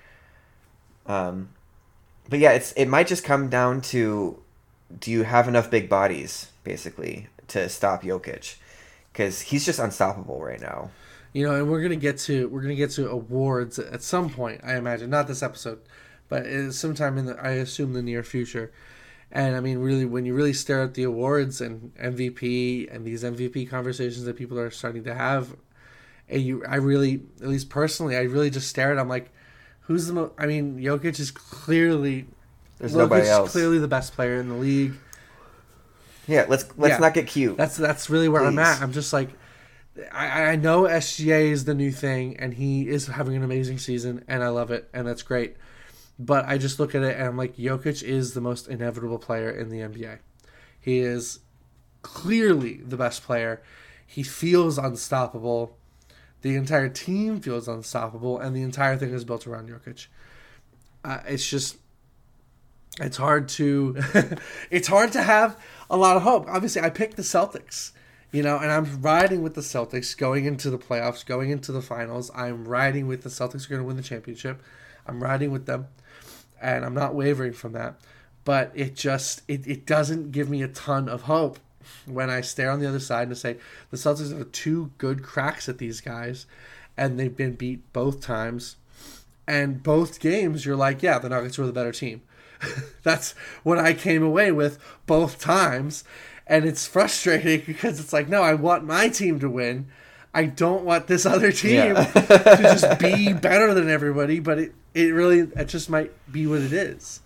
[SPEAKER 2] Um, but yeah, it's it might just come down to, do you have enough big bodies, basically, to stop Jokic? Because he's just unstoppable right now.
[SPEAKER 3] You know, and we're gonna get to we're gonna get to awards at some point, I imagine. Not this episode, but sometime in the I assume the near future. And I mean, really, when you really stare at the awards and M V P and these M V P conversations that people are starting to have, and you, I really, at least personally, I really just stare at. I'm like, Who's the most? I mean, Jokic is clearly.
[SPEAKER 2] There's
[SPEAKER 3] Jokic
[SPEAKER 2] nobody
[SPEAKER 3] is
[SPEAKER 2] else.
[SPEAKER 3] clearly the best player in the league.
[SPEAKER 2] Yeah, let's let's
[SPEAKER 3] Yeah.
[SPEAKER 2] not get cute.
[SPEAKER 3] That's that's really where I'm
[SPEAKER 2] Please.
[SPEAKER 3] at. I'm just like, I, I know S G A is the new thing, and he is having an amazing season, and I love it, and that's great. But I just look at it, and I'm like, Jokic is the most inevitable player in the N B A. He is clearly the best player. He feels unstoppable. The entire team feels unstoppable, and the entire thing is built around Jokic. Uh, it's just, it's hard to, it's hard to have a lot of hope. Obviously, I picked the Celtics, you know, and I'm riding with the Celtics going into the playoffs, going into the finals. I'm riding with the Celtics are going to win the championship. I'm riding with them, and I'm not wavering from that. But it just, it, it doesn't give me a ton of hope when I stare on the other side and say the Celtics have two good cracks at these guys, and they've been beat both times. And both games, you're like, yeah, the Nuggets were the better team. That's what I came away with both times. And it's frustrating because it's like, no, I want my team to win. I don't want this other team
[SPEAKER 2] Yeah.
[SPEAKER 3] to just be better than everybody. But it, it really, it just might be what it is.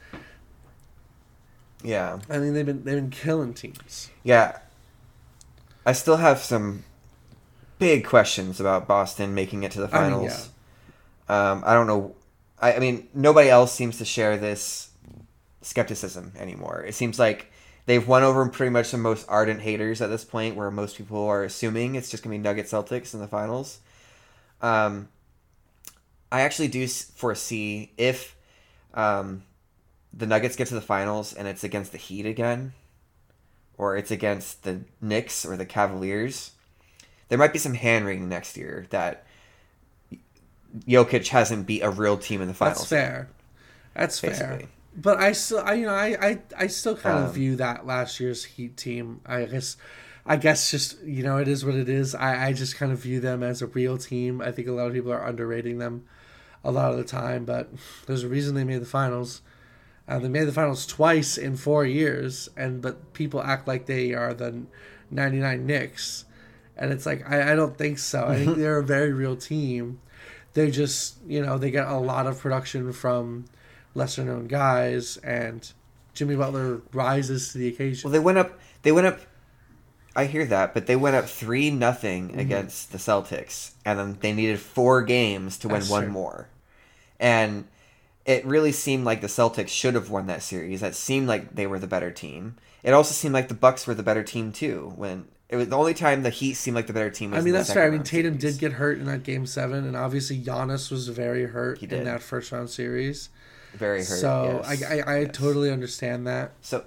[SPEAKER 2] Yeah.
[SPEAKER 3] I mean, they've been they've been killing teams.
[SPEAKER 2] Yeah. I still have some big questions about Boston making it to the
[SPEAKER 3] I mean,
[SPEAKER 2] finals. Um, I don't know. I, I mean, nobody else seems to share this skepticism anymore. It seems like they've won over pretty much the most ardent haters at this point, where most people are assuming it's just going to be Nuggets Celtics in the finals. Um, I actually do s- foresee if um, the Nuggets get to the finals and it's against the Heat again, or it's against the Knicks or the Cavaliers, there might be some hand-wringing next year that Jokic hasn't beat a real team in the finals.
[SPEAKER 3] That's fair. That's fair.
[SPEAKER 2] Basically.
[SPEAKER 3] But I still, I you know, I I, I still kind of
[SPEAKER 2] Um,
[SPEAKER 3] view that last year's Heat team. I guess, I guess just you know, it is what it is. I I just kind of view them as a real team. I think a lot of people are underrating them a lot of the time, but there's a reason they made the finals. Uh, they made the finals twice in four years, and but people act like they are the ninety-nine Knicks, and it's like I, I don't think so. I think they're a very real team. They just, you know, they get a lot of production from lesser known guys, and Jimmy Butler rises to the occasion.
[SPEAKER 2] Well, they went up. They went up. I hear that, but they went up three nothing
[SPEAKER 3] Mm-hmm.
[SPEAKER 2] against the Celtics, and then they needed four games to win
[SPEAKER 3] That's
[SPEAKER 2] one
[SPEAKER 3] true.
[SPEAKER 2] more, and it really seemed like the Celtics should have won that series. That seemed like they were the better team. It also seemed like the Bucks were the better team too. When it was the only time the Heat seemed like the better team. Was
[SPEAKER 3] I mean,
[SPEAKER 2] in the
[SPEAKER 3] that's
[SPEAKER 2] second
[SPEAKER 3] fair. I mean,
[SPEAKER 2] round
[SPEAKER 3] Tatum
[SPEAKER 2] series.
[SPEAKER 3] did get hurt in that game seven, and obviously Giannis was very hurt
[SPEAKER 2] He
[SPEAKER 3] in
[SPEAKER 2] did.
[SPEAKER 3] that first round series.
[SPEAKER 2] very hurt.
[SPEAKER 3] So
[SPEAKER 2] yes.
[SPEAKER 3] I, I, I
[SPEAKER 2] Yes.
[SPEAKER 3] totally understand that.
[SPEAKER 2] So,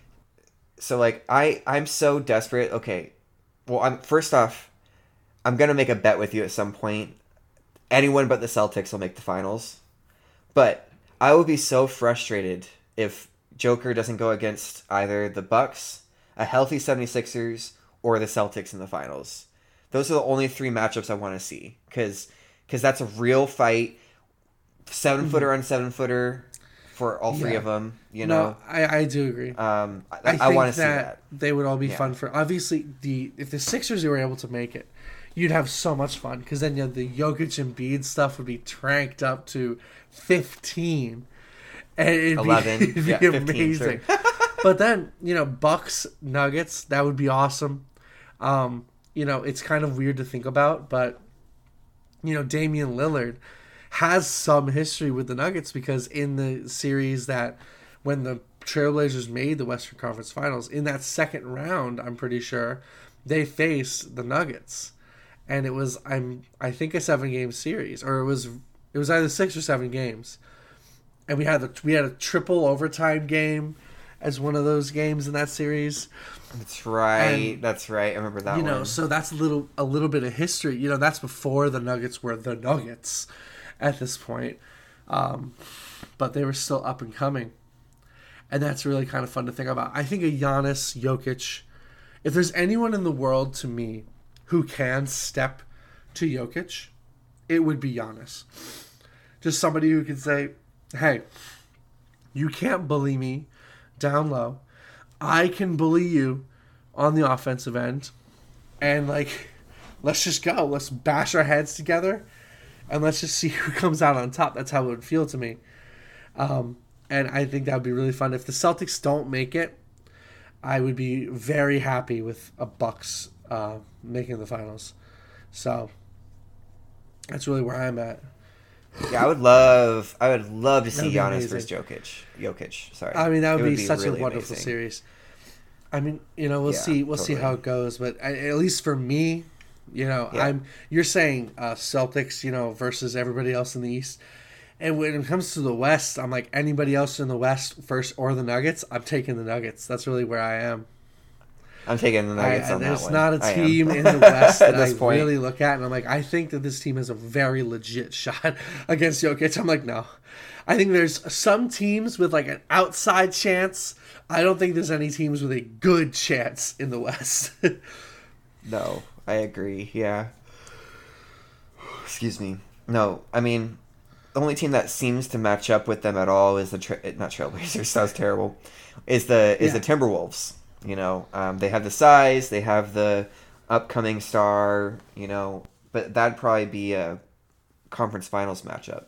[SPEAKER 2] so like I, I'm so desperate. Okay, well, I'm first off, I'm gonna make a bet with you at some point. Anyone but the Celtics will make the finals, but I will be so frustrated if Joker doesn't go against either the Bucks, a healthy 76ers, or the Celtics in the finals. Those are the only three matchups I want to see, because because that's a real fight, seven footer on seven footer for all three
[SPEAKER 3] Yeah.
[SPEAKER 2] of them. You know.
[SPEAKER 3] No, I, I do agree.
[SPEAKER 2] Um, I,
[SPEAKER 3] I,
[SPEAKER 2] I,
[SPEAKER 3] think
[SPEAKER 2] want to see
[SPEAKER 3] that,
[SPEAKER 2] that.
[SPEAKER 3] they would all be
[SPEAKER 2] Yeah.
[SPEAKER 3] fun for. Obviously, the if the Sixers were able to make it, you'd have so much fun because then you know, the Jokic and Embiid stuff would be cranked up to fifteen, and it'd
[SPEAKER 2] eleven,
[SPEAKER 3] be, it'd
[SPEAKER 2] yeah,
[SPEAKER 3] be
[SPEAKER 2] fifteen,
[SPEAKER 3] amazing. But then you know, Bucks Nuggets, that would be awesome. Um, you know, it's kind of weird to think about, but you know, Damian Lillard has some history with the Nuggets because in the series that when the Trailblazers made the Western Conference Finals, in that second round, I'm pretty sure they faced the Nuggets, and it was I'm I think a seven game series, or it was it was either six or seven games, and we had the we had a triple overtime game as one of those games in that series.
[SPEAKER 2] That's right.
[SPEAKER 3] And,
[SPEAKER 2] that's right. I remember that
[SPEAKER 3] you know,
[SPEAKER 2] one.
[SPEAKER 3] so that's a little a little bit of history. You know, that's before the Nuggets were the Nuggets at this point, um, but they were still up and coming, and that's really kind of fun to think about. I think a Giannis, Jokic, if there's anyone in the world to me who can step to Jokic, it would be Giannis. Just somebody who can say, "Hey, you can't bully me down low. I can bully you on the offensive end, and like, let's just go. Let's bash our heads together and let's just see who comes out on top. That's how it would feel to me. Um, and I think that would be really fun. If the Celtics don't make it, I would be very happy with a Bucks uh, making the finals. So that's really where I'm at.
[SPEAKER 2] Yeah, I would love, I would love to see
[SPEAKER 3] That'd be
[SPEAKER 2] Giannis
[SPEAKER 3] amazing.
[SPEAKER 2] versus Jokic. Jokic, sorry.
[SPEAKER 3] I mean, that would,
[SPEAKER 2] It
[SPEAKER 3] be, such
[SPEAKER 2] really
[SPEAKER 3] a wonderful
[SPEAKER 2] amazing.
[SPEAKER 3] series. I mean, you know, we'll
[SPEAKER 2] Yeah,
[SPEAKER 3] see. We'll see
[SPEAKER 2] totally.
[SPEAKER 3] how it goes. But I, at least for me, you know,
[SPEAKER 2] Yeah.
[SPEAKER 3] I'm. You're saying uh, Celtics, you know, versus everybody else in the East. And when it comes to the West, I'm like anybody else in the West first or the Nuggets. I'm taking the Nuggets. That's really where I am.
[SPEAKER 2] I'm taking the Nuggets
[SPEAKER 3] I,
[SPEAKER 2] on that
[SPEAKER 3] there's
[SPEAKER 2] one.
[SPEAKER 3] not a
[SPEAKER 2] I am.
[SPEAKER 3] team in the West
[SPEAKER 2] At
[SPEAKER 3] that I
[SPEAKER 2] this point.
[SPEAKER 3] really look at, and I'm like, I think that this team has a very legit shot against Jokic. I'm like, no. I think there's some teams with like an outside chance. I don't think there's any teams with a good chance in the West.
[SPEAKER 2] No, I agree. Yeah. Excuse me. No, I mean, the only team that seems to match up with them at all is the tra- not Trailblazers. Sounds terrible. Is the is
[SPEAKER 3] Yeah.
[SPEAKER 2] the Timberwolves? You know, um, they have the size, they have the upcoming star. You know, but that'd probably be a conference finals matchup.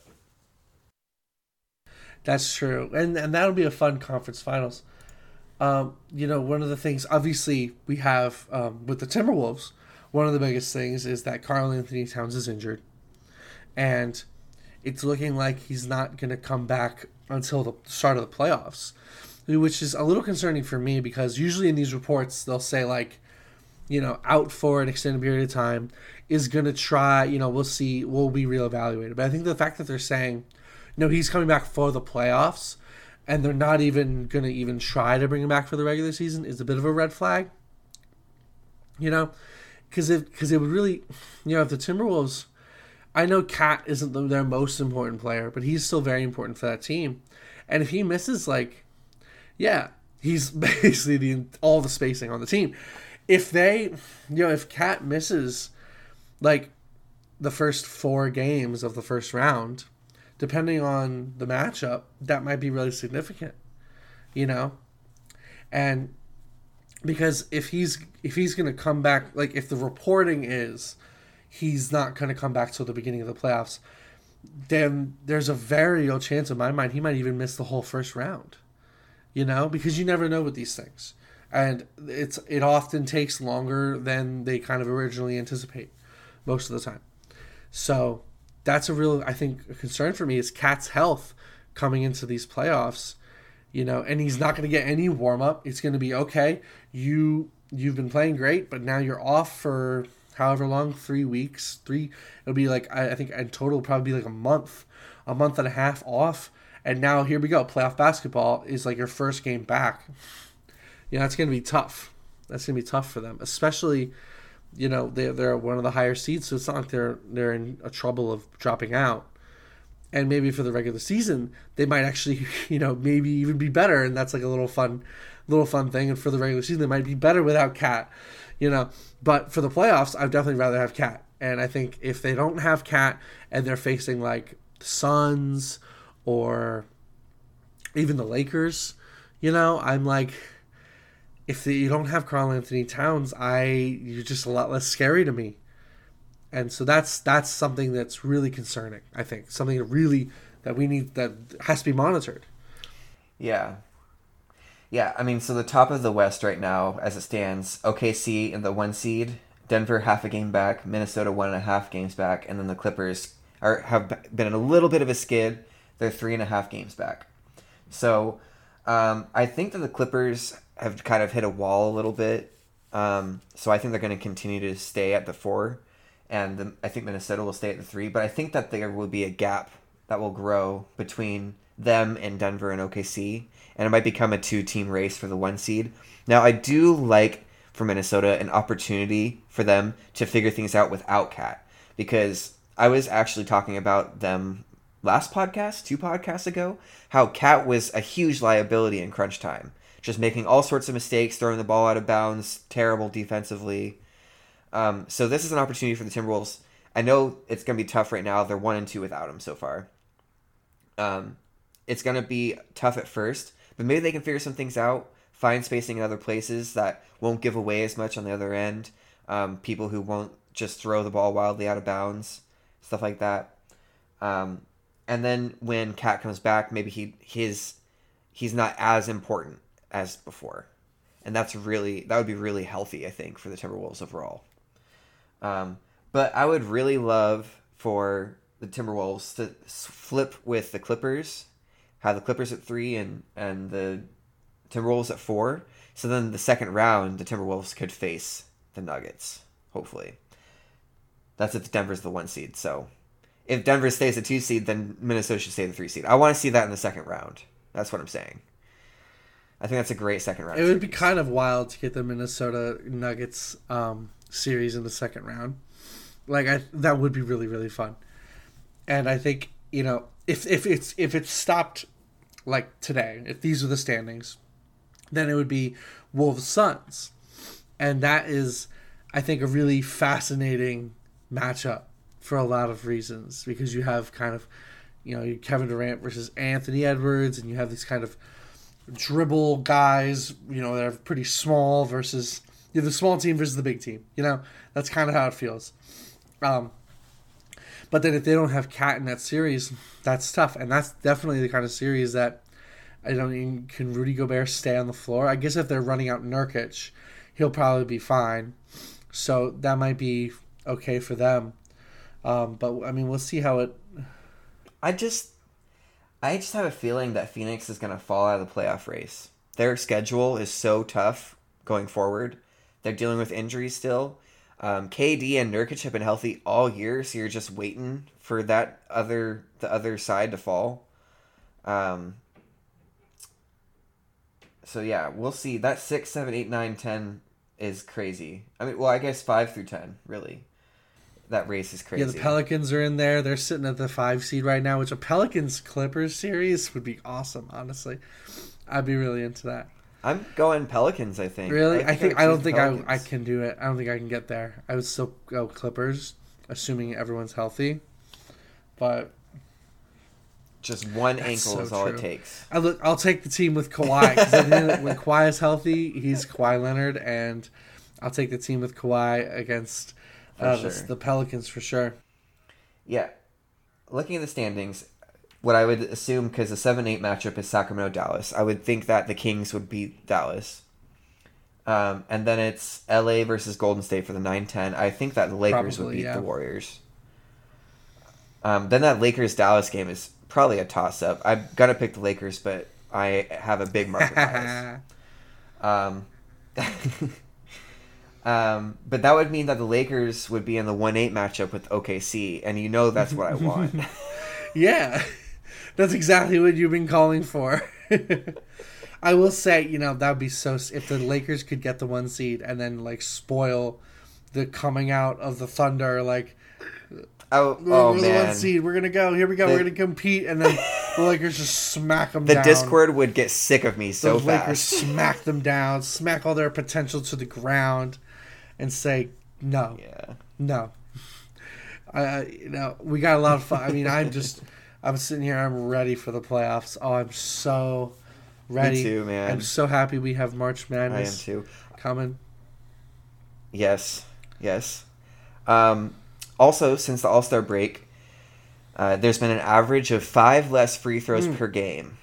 [SPEAKER 3] That's true, and and that'll be a fun conference finals. Um, you know, one of the things, obviously, we have um, with the Timberwolves, one of the biggest things is that Karl Anthony Towns is injured, and it's looking like he's not going to come back until the start of the playoffs, which is a little concerning for me because usually in these reports they'll say like, you know, out for an extended period of time, is going to try, you know, we'll see, we'll be reevaluated. But I think the fact that they're saying, no, he's coming back for the playoffs, and they're not even going to even try to bring him back for the regular season is a bit of a red flag. You know, because it, because it would really, you know, if the Timberwolves, I know Cat isn't the, their most important player, but he's still very important for that team. And if he misses, like, yeah, he's basically the all the spacing on the team. If they, you know, if Cat misses, like, the first four games of the first round, depending on the matchup, that might be really significant, you know? And because if he's if he's going to come back, like, if the reporting is he's not going to come back till the beginning of the playoffs, then there's a very real chance in my mind he might even miss the whole first round, you know, because you never know with these things. And it's it often takes longer than they kind of originally anticipate most of the time. So that's a real, I think, a concern for me is Cat's health coming into these playoffs, you know, and he's not going to get any warm-up. It's going to be, okay, you, you've been playing great, but now you're off for however long, three weeks, three, it'll be like, I, I think in total it'll probably be like a month, a month and a half off. And now here we go. Playoff basketball is like your first game back. You know, that's going to be tough. That's going to be tough for them, especially, you know, they're, they're one of the higher seeds, so it's not like they're, they're in a trouble of dropping out. And maybe for the regular season, they might actually, you know, maybe even be better, and that's like a little fun, little fun thing. And for the regular season, they might be better without Cat, you know. But for the playoffs, I'd definitely rather have Cat. And I think if they don't have Cat and they're facing like the Suns or even the Lakers, you know, I'm like, if the, you don't have Karl Anthony Towns, I you're just a lot less scary to me. And so that's that's something that's really concerning, I think. Something that really that we need that has to be monitored.
[SPEAKER 2] Yeah. Yeah, I mean, so the top of the West right now, as it stands, O K C in the one seed, Denver half a game back, Minnesota one and a half games back, and then the Clippers are have been in a little bit of a skid. They're three and a half games back. So um, I think that the Clippers have kind of hit a wall a little bit. Um, so I think they're going to continue to stay at the four. And the, I think Minnesota will stay at the three. But I think that there will be a gap that will grow between them and Denver and O K C. And it might become a two-team race for the one seed. Now, I do like, for Minnesota, an opportunity for them to figure things out without Cat. Because I was actually talking about them last podcast, two podcasts ago, how Cat was a huge liability in crunch time. Just making all sorts of mistakes, throwing the ball out of bounds, terrible defensively. Um, so this is an opportunity for the Timberwolves. I know it's going to be tough right now. They're one and two without him so far. Um, it's going to be tough at first, but maybe they can figure some things out, find spacing in other places that won't give away as much on the other end. Um, people who won't just throw the ball wildly out of bounds, stuff like that. Um, and then when Cat comes back, maybe he his he's not as important as before, and that's really that would be really healthy, I think, for the Timberwolves overall. Um, but I would really love for the Timberwolves to flip with the Clippers, have the Clippers at three and and the Timberwolves at four. So then the second round, the Timberwolves could face the Nuggets. Hopefully, that's if Denver's the one seed. So if Denver stays the two seed, then Minnesota should stay the three seed. I want to see that in the second round. That's what I'm saying. I think that's a great second round.
[SPEAKER 3] It would series. be kind of wild to get the Minnesota Nuggets um, series in the second round. Like I, that would be really really fun. And I think you know if if it's if it's stopped like today, if these are the standings, then it would be Wolves Suns, and that is, I think, a really fascinating matchup for a lot of reasons because you have kind of, you know, Kevin Durant versus Anthony Edwards, and you have these kind of dribble guys, you know, that are pretty small versus you have the small team versus the big team. You know, that's kind of how it feels. Um, but then if they don't have Cat in that series, that's tough, and that's definitely the kind of series that I don't mean. Can Rudy Gobert stay on the floor? I guess if they're running out Nurkic, he'll probably be fine. So that might be okay for them. Um, but I mean, we'll see how it.
[SPEAKER 2] I just, I just have a feeling that Phoenix is going to fall out of the playoff race. Their schedule is so tough going forward. They're dealing with injuries still. Um, K D and Nurkic have been healthy all year, so you're just waiting for that other the other side to fall. Um. So yeah, we'll see. That six, seven, eight, nine, ten is crazy. I mean, well, I guess five through ten, really. That race is crazy.
[SPEAKER 3] Yeah, the Pelicans are in there. They're sitting at the five seed right now, which a Pelicans Clippers series would be awesome. Honestly, I'd be really into that.
[SPEAKER 2] I'm going Pelicans. I think.
[SPEAKER 3] Really, I think I, think, I don't think I, I
[SPEAKER 2] I
[SPEAKER 3] can do it. I don't think I can get there. I would still go Clippers, assuming everyone's healthy. But
[SPEAKER 2] just one
[SPEAKER 3] that's
[SPEAKER 2] ankle
[SPEAKER 3] so
[SPEAKER 2] is all
[SPEAKER 3] true.
[SPEAKER 2] it takes.
[SPEAKER 3] I look. I'll take the team with Kawhi because when Kawhi is healthy, he's Kawhi Leonard, and I'll take the team with Kawhi against uh,
[SPEAKER 2] sure.
[SPEAKER 3] the, the Pelicans for sure.
[SPEAKER 2] Yeah, looking at the standings, what I would assume, because the seven eight matchup is Sacramento-Dallas, I would think that the Kings would beat Dallas. Um, and then it's L A versus Golden State for the nine ten. I think that the Lakers
[SPEAKER 3] Probably,
[SPEAKER 2] would beat
[SPEAKER 3] yeah.
[SPEAKER 2] the Warriors. Um, then that Lakers-Dallas game is probably a toss-up. I'm going to pick the Lakers, but I have a big market bias. Um, um, but that would mean that the Lakers would be in the one eight matchup with O K C, and you know that's what I want.
[SPEAKER 3] Yeah, that's exactly what you've been calling for. I will say, you know, that would be so... If the Lakers could get the one seed and then, like, spoil the coming out of the Thunder, like...
[SPEAKER 2] Oh,
[SPEAKER 3] we're,
[SPEAKER 2] oh
[SPEAKER 3] we're
[SPEAKER 2] man.
[SPEAKER 3] the one seed. We're going to go. Here we go.
[SPEAKER 2] The,
[SPEAKER 3] we're going to compete. And then the Lakers just smack them
[SPEAKER 2] the
[SPEAKER 3] down.
[SPEAKER 2] The Discord would get sick of me so
[SPEAKER 3] the
[SPEAKER 2] fast.
[SPEAKER 3] Lakers smack them down, smack all their potential to the ground, and say, no.
[SPEAKER 2] Yeah.
[SPEAKER 3] No. Uh, you know, we got a lot of fun. I mean, I'm just... I'm sitting here. I'm ready for the playoffs. Oh, I'm so... ready.
[SPEAKER 2] Me too, man.
[SPEAKER 3] I'm so happy we have March Madness.
[SPEAKER 2] I am too.
[SPEAKER 3] Coming.
[SPEAKER 2] Yes, yes. Um, also, since the All-Star break, uh, there's been an average of five less free throws
[SPEAKER 3] mm.
[SPEAKER 2] per game.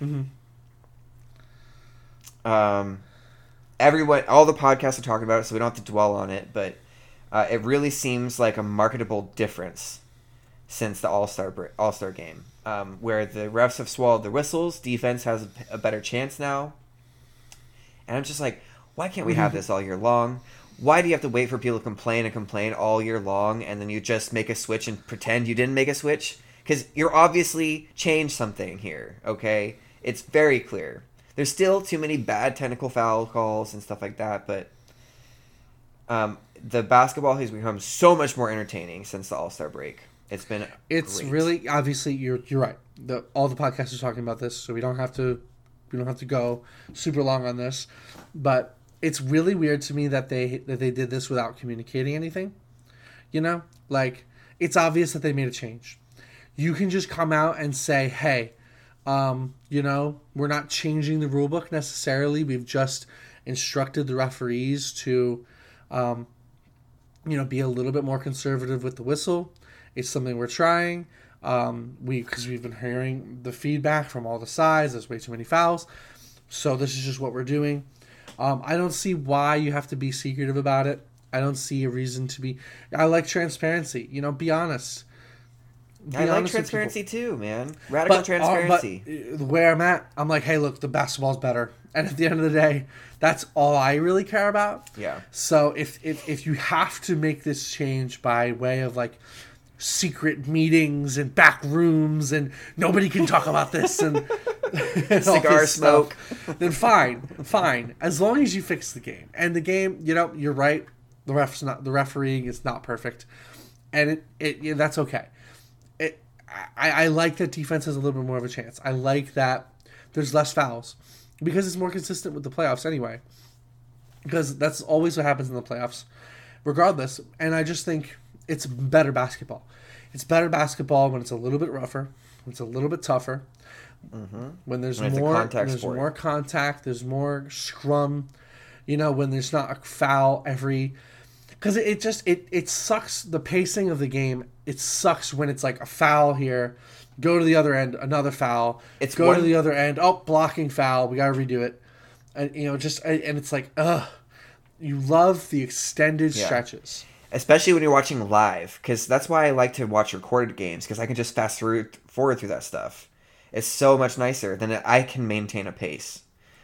[SPEAKER 3] Mm-hmm.
[SPEAKER 2] Um, everyone, all the podcasts are talking about it, so we don't have to dwell on it. But uh, it really seems like a marketable difference since the All-Star break, All-Star game. Um, where the refs have swallowed their whistles, defense has a better chance now. And I'm just like, why can't we have this all year long? Why do you have to wait for people to complain and complain all year long, and then you just make a switch and pretend you didn't make a switch? Because you're obviously changed something here, okay? It's very clear. There's still too many bad technical foul calls and stuff like that, but um, the basketball has become so much more entertaining since the All-Star break. It's been
[SPEAKER 3] It's
[SPEAKER 2] great.
[SPEAKER 3] really, obviously, you're you're right. The, all the podcasts are talking about this, so we don't have to we don't have to go super long on this. But it's really weird to me that they that they did this without communicating anything. You know? Like, it's obvious that they made a change. You can just come out and say, hey, um, you know, we're not changing the rule book necessarily. We've just instructed the referees to, um, you know, be a little bit more conservative with the whistle. It's something we're trying. Um, we because we've been hearing the feedback from all the sides. There's way too many fouls, so this is just what we're doing. Um, I don't see why you have to be secretive about it. I don't see a reason to be. I like transparency. You know, be honest. Be
[SPEAKER 2] I like
[SPEAKER 3] honest with
[SPEAKER 2] transparency
[SPEAKER 3] people.
[SPEAKER 2] too, man. Radical
[SPEAKER 3] But, uh,
[SPEAKER 2] transparency.
[SPEAKER 3] but where I'm at, I'm like, hey, look, the basketball's better. And at the end of the day, that's all I really care about.
[SPEAKER 2] Yeah.
[SPEAKER 3] So if, if, if you have to make this change by way of like secret meetings and back rooms and nobody can talk about this and, and all
[SPEAKER 2] Cigar
[SPEAKER 3] this
[SPEAKER 2] smoke.
[SPEAKER 3] stuff, then fine, fine. As long as you fix the game. And the game, you know, you're right. The ref's not the refereeing is not perfect. And it, it yeah, that's okay. It, I, I like that defense has a little bit more of a chance. I like that there's less fouls because it's more consistent with the playoffs anyway. Because that's always what happens in the playoffs, regardless. And I just think it's better basketball. It's better basketball when it's a little bit rougher, when it's a little bit tougher,
[SPEAKER 2] Mm-hmm.
[SPEAKER 3] when there's
[SPEAKER 2] When it's a
[SPEAKER 3] more
[SPEAKER 2] contact
[SPEAKER 3] there's
[SPEAKER 2] sport.
[SPEAKER 3] more contact, there's more scrum. You know, when there's not a foul every. Because it, it just it it sucks the pacing of the game. It sucks when it's like a foul here, go to the other end, another foul.
[SPEAKER 2] It's
[SPEAKER 3] go
[SPEAKER 2] one-
[SPEAKER 3] to the other end. Oh, blocking foul. We gotta redo it. And you know, just and it's like, ugh. You love the extended
[SPEAKER 2] Yeah.
[SPEAKER 3] stretches.
[SPEAKER 2] Especially when you're watching live, because that's why I like to watch recorded games, because I can just fast through forward through that stuff. It's so much nicer than I can maintain a pace.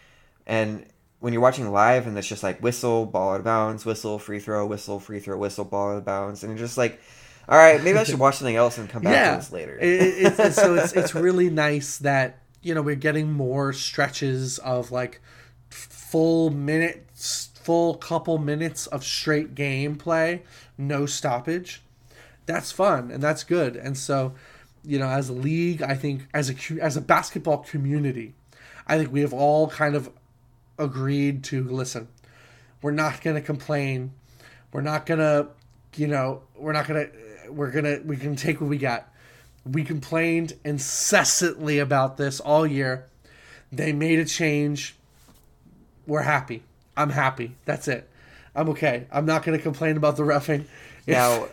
[SPEAKER 2] And when you're watching live and it's just like whistle, ball out of bounds, whistle, free throw, whistle, free throw, whistle, ball out of bounds, and you're just like, all right, maybe I should watch something else and come back
[SPEAKER 3] Yeah.
[SPEAKER 2] to this later.
[SPEAKER 3] It, it, it's, so it's it's really nice that you know we're getting more stretches of like full minutes, full couple minutes of straight gameplay, no stoppage. That's fun and that's good. And so, you know, as a league, I think as a cu- as a basketball community, I think we have all kind of agreed to listen. We're not going to complain. We're not going to, you know, we're not going to, we're going to, we can take what we got. We complained incessantly about this all year. They made a change. We're happy. I'm happy. That's it. I'm okay. I'm not going to complain about the reffing.
[SPEAKER 2] Now,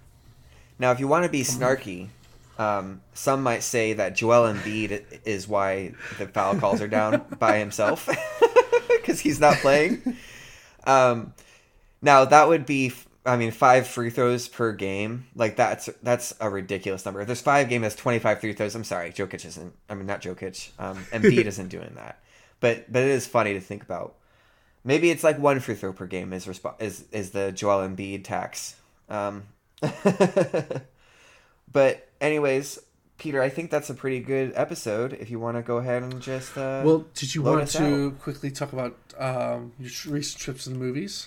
[SPEAKER 2] now, if you want to be snarky, um, some might say that Joel Embiid is why the foul calls are down by himself because he's not playing. Um, now that would be, I mean, five free throws per game. Like that's that's a ridiculous number. If there's five games, that's twenty-five free throws. I'm sorry, Jokic isn't. I mean, not Jokic. Um, Embiid isn't doing that. But but it is funny to think about. Maybe it's like one free throw per game is resp- is is the Joel Embiid tax. Um, but anyways, Peter, I think that's a pretty good episode. If you want to go ahead and just uh,
[SPEAKER 3] Well, did you
[SPEAKER 2] load
[SPEAKER 3] want
[SPEAKER 2] us
[SPEAKER 3] to quickly talk about um, your tr- recent trips to the movies?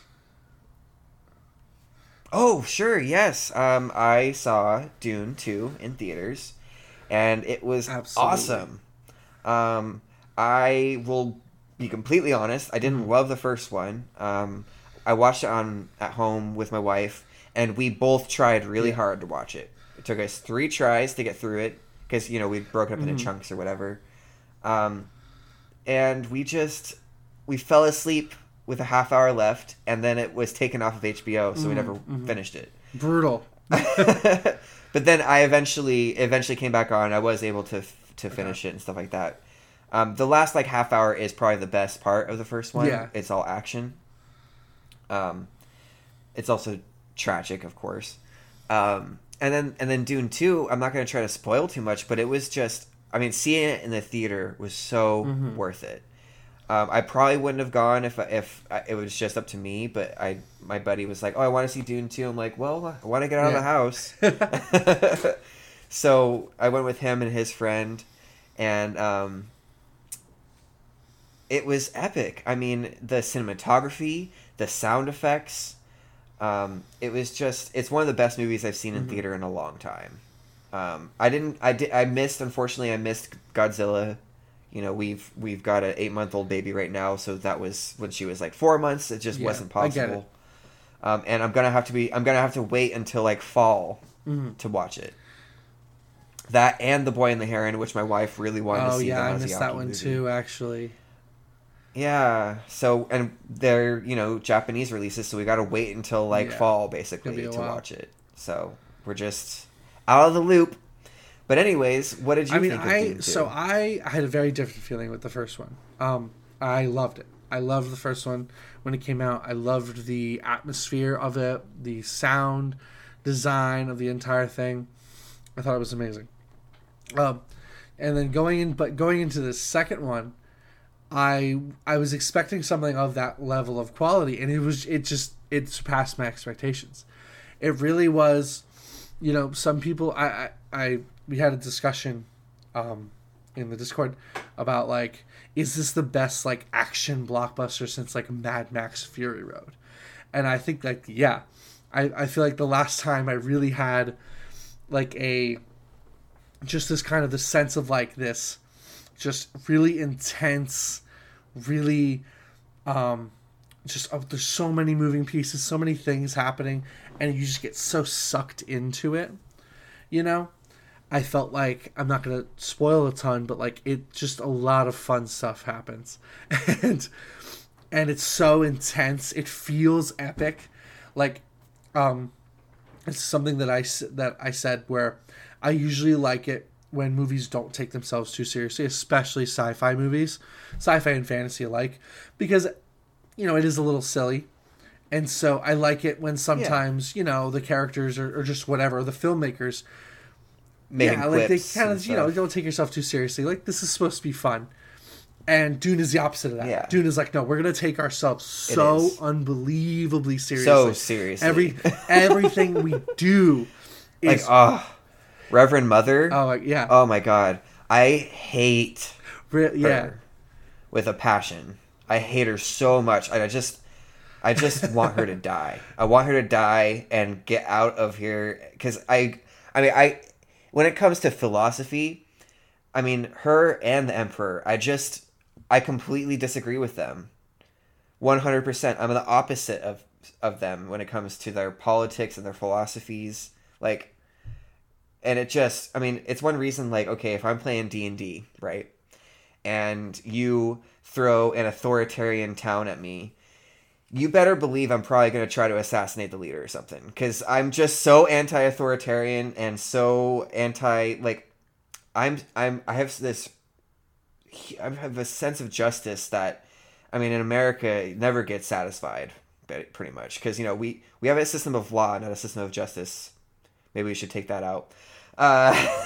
[SPEAKER 2] Oh, sure, yes. Um, I saw Dune two in theaters, and it was
[SPEAKER 3] Absolutely.
[SPEAKER 2] awesome. Um, I will be completely honest. I didn't love the first one. Um, I watched it on at home with my wife, and we both tried really
[SPEAKER 3] Yeah.
[SPEAKER 2] hard to watch it. It took us three tries to get through it because you know we broke it up into chunks or whatever. Um, and we just we fell asleep with a half hour left, and then it was taken off of H B O, so we never finished it.
[SPEAKER 3] Brutal.
[SPEAKER 2] But then I eventually eventually came back on. I was able to to finish it and stuff like that. Um, the last like half hour is probably the best part of the first one.
[SPEAKER 3] Yeah.
[SPEAKER 2] It's all action. Um, it's also tragic, of course. Um, and then and then Dune two. I'm not going to try to spoil too much, but it was just. I mean, seeing it in the theater was so worth it. Um, I probably wouldn't have gone if if it was just up to me, but I my buddy was like, "Oh, I want to see Dune two." I'm like, "Well, I want to get out
[SPEAKER 3] Yeah.
[SPEAKER 2] of the house." So I went with him and his friend, and um, it was epic. I mean, the cinematography, the sound effects. Um, it was just it's one of the best movies I've seen in theater in a long time. Um, I didn't I did I missed unfortunately I missed Godzilla. You know, we've we've got an eight month old baby right now, so that was when she was like four months. It just
[SPEAKER 3] Yeah,
[SPEAKER 2] wasn't
[SPEAKER 3] I get
[SPEAKER 2] possible. Um, and I'm gonna have to be I'm gonna have to wait until like fall
[SPEAKER 3] Mhm.
[SPEAKER 2] to watch it. That and The Boy and the Heron, which my wife really wanted to
[SPEAKER 3] Oh
[SPEAKER 2] see.
[SPEAKER 3] yeah,
[SPEAKER 2] the
[SPEAKER 3] I missed that
[SPEAKER 2] Miyazaki
[SPEAKER 3] one
[SPEAKER 2] movie.
[SPEAKER 3] too. Actually,
[SPEAKER 2] Yeah. So and they're you know Japanese releases, so we got to wait until like
[SPEAKER 3] Yeah.
[SPEAKER 2] fall
[SPEAKER 3] It'll
[SPEAKER 2] basically
[SPEAKER 3] be a
[SPEAKER 2] to
[SPEAKER 3] while.
[SPEAKER 2] watch it. So we're just out of the loop. But anyways, what did you
[SPEAKER 3] I mean,
[SPEAKER 2] think of
[SPEAKER 3] I
[SPEAKER 2] Dune two?
[SPEAKER 3] so I had a very different feeling with the first one. Um, I loved it. I loved the first one when it came out. I loved the atmosphere of it, the sound design of the entire thing. I thought it was amazing. Um, and then going in, but going into the second one, I I was expecting something of that level of quality, and it was it just it surpassed my expectations. It really was, you know, some people I I, I we had a discussion, um, in the Discord about like, is this the best like action blockbuster since like Mad Max Fury Road? And I think like yeah, I I feel like the last time I really had like a just this kind of the sense of like this just really intense, really um just oh, there's so many moving pieces, so many things happening, and you just get so sucked into it, you know. I felt like, I'm not gonna spoil a ton, but like it just a lot of fun stuff happens, and and it's so intense, it feels epic. Like um it's something that I that I said where I usually like it when movies don't take themselves too seriously, especially sci-fi movies, sci-fi and fantasy alike, because, you know, it is a little silly. And so I like it when sometimes, yeah. you know, the characters or, or just whatever, the filmmakers,
[SPEAKER 2] Making
[SPEAKER 3] yeah, like they
[SPEAKER 2] clips
[SPEAKER 3] kind
[SPEAKER 2] and
[SPEAKER 3] of, you know,
[SPEAKER 2] stuff.
[SPEAKER 3] don't take yourself too seriously. Like, this is supposed to be fun. And Dune is the opposite of that.
[SPEAKER 2] Yeah.
[SPEAKER 3] Dune is like, no, we're going to take ourselves so
[SPEAKER 2] is.
[SPEAKER 3] unbelievably seriously.
[SPEAKER 2] So seriously.
[SPEAKER 3] Every, everything we do
[SPEAKER 2] Like,
[SPEAKER 3] is...
[SPEAKER 2] oh, Reverend Mother.
[SPEAKER 3] Oh, like, yeah.
[SPEAKER 2] Oh my God. I hate
[SPEAKER 3] Re- yeah.
[SPEAKER 2] her with a passion. I hate her so much. I just, I just want her to die. I want her to die and get out of here. Because I, I mean, I, when it comes to philosophy, I mean, her and the Emperor, I just, I completely disagree with them. one hundred percent. I'm the opposite of, of them when it comes to their politics and their philosophies. Like, and it just, I mean, it's one reason, like, okay, if I'm playing D and D, right, and you throw an authoritarian town at me, you better believe I'm probably going to try to assassinate the leader or something, because I'm just so anti-authoritarian and so anti, like, I'm, I'm, I have this, I have a sense of justice that, I mean, in America, it never gets satisfied, pretty much, because, you know, we, we have a system of law, not a system of justice. Maybe we should take that out. Uh,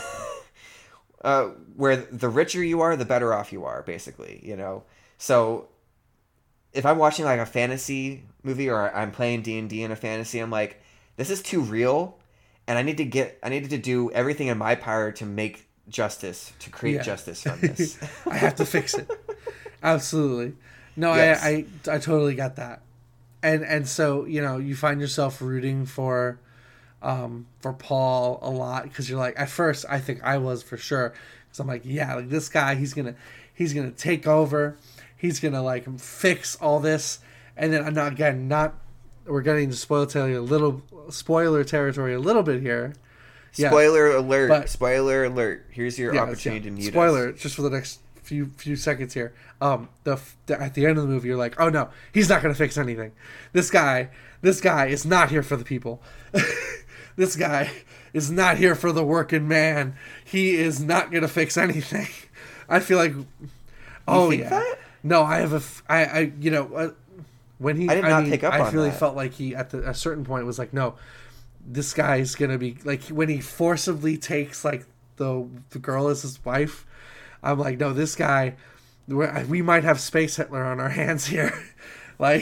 [SPEAKER 2] uh, where the richer you are, the better off you are, basically, you know? So if I'm watching like a fantasy movie or I'm playing D and D in a fantasy, I'm like, this is too real. And I need to get, I needed to do everything in my power to make justice, to create
[SPEAKER 3] Yeah.
[SPEAKER 2] justice from this.
[SPEAKER 3] I have to fix it. Absolutely. No,
[SPEAKER 2] Yes.
[SPEAKER 3] I, I I totally got that. And and so, you know, you find yourself rooting for um for Paul a lot, because you're like, at first I think I was for sure, because I'm like, yeah, like this guy, he's gonna he's gonna take over, he's gonna like fix all this. And then I'm not again not we're getting into spoiler territory a little spoiler territory a little bit here. Yeah.
[SPEAKER 2] Spoiler alert!
[SPEAKER 3] But-
[SPEAKER 2] Spoiler alert! Here's your
[SPEAKER 3] Yeah,
[SPEAKER 2] opportunity
[SPEAKER 3] yeah.
[SPEAKER 2] to mute
[SPEAKER 3] Spoiler,
[SPEAKER 2] us.
[SPEAKER 3] just for the next few few seconds here. Um, the, the at the end of the movie, you're like, oh no, he's not gonna fix anything. This guy, this guy is not here for the people. This guy is not here for the working man. He is not gonna fix anything. I feel like, oh
[SPEAKER 2] think
[SPEAKER 3] yeah,
[SPEAKER 2] that?
[SPEAKER 3] no, I have a, f- I, I, you know, uh, when he,
[SPEAKER 2] I did not
[SPEAKER 3] mean,
[SPEAKER 2] pick up
[SPEAKER 3] I
[SPEAKER 2] on
[SPEAKER 3] really
[SPEAKER 2] that.
[SPEAKER 3] felt like he at the, a certain point was like, no, this guy is gonna be like, when he forcibly takes like the the girl as his wife, I'm like, no, this guy, we're, we might have Space Hitler on our hands here. like,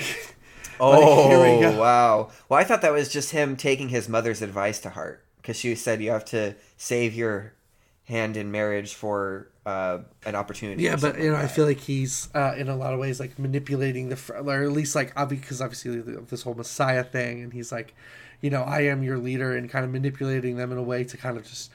[SPEAKER 2] Oh,
[SPEAKER 3] here we go.
[SPEAKER 2] wow. Well, I thought that was just him taking his mother's advice to heart, because she said you have to save your hand in marriage for uh, an opportunity.
[SPEAKER 3] yeah,
[SPEAKER 2] or
[SPEAKER 3] but
[SPEAKER 2] something
[SPEAKER 3] you know,
[SPEAKER 2] like
[SPEAKER 3] I
[SPEAKER 2] that.
[SPEAKER 3] feel like he's uh, in a lot of ways like manipulating the, fr- or at least like obvi- because obviously the- this whole Messiah thing, and he's like, you know, I am your leader, and kind of manipulating them in a way to kind of just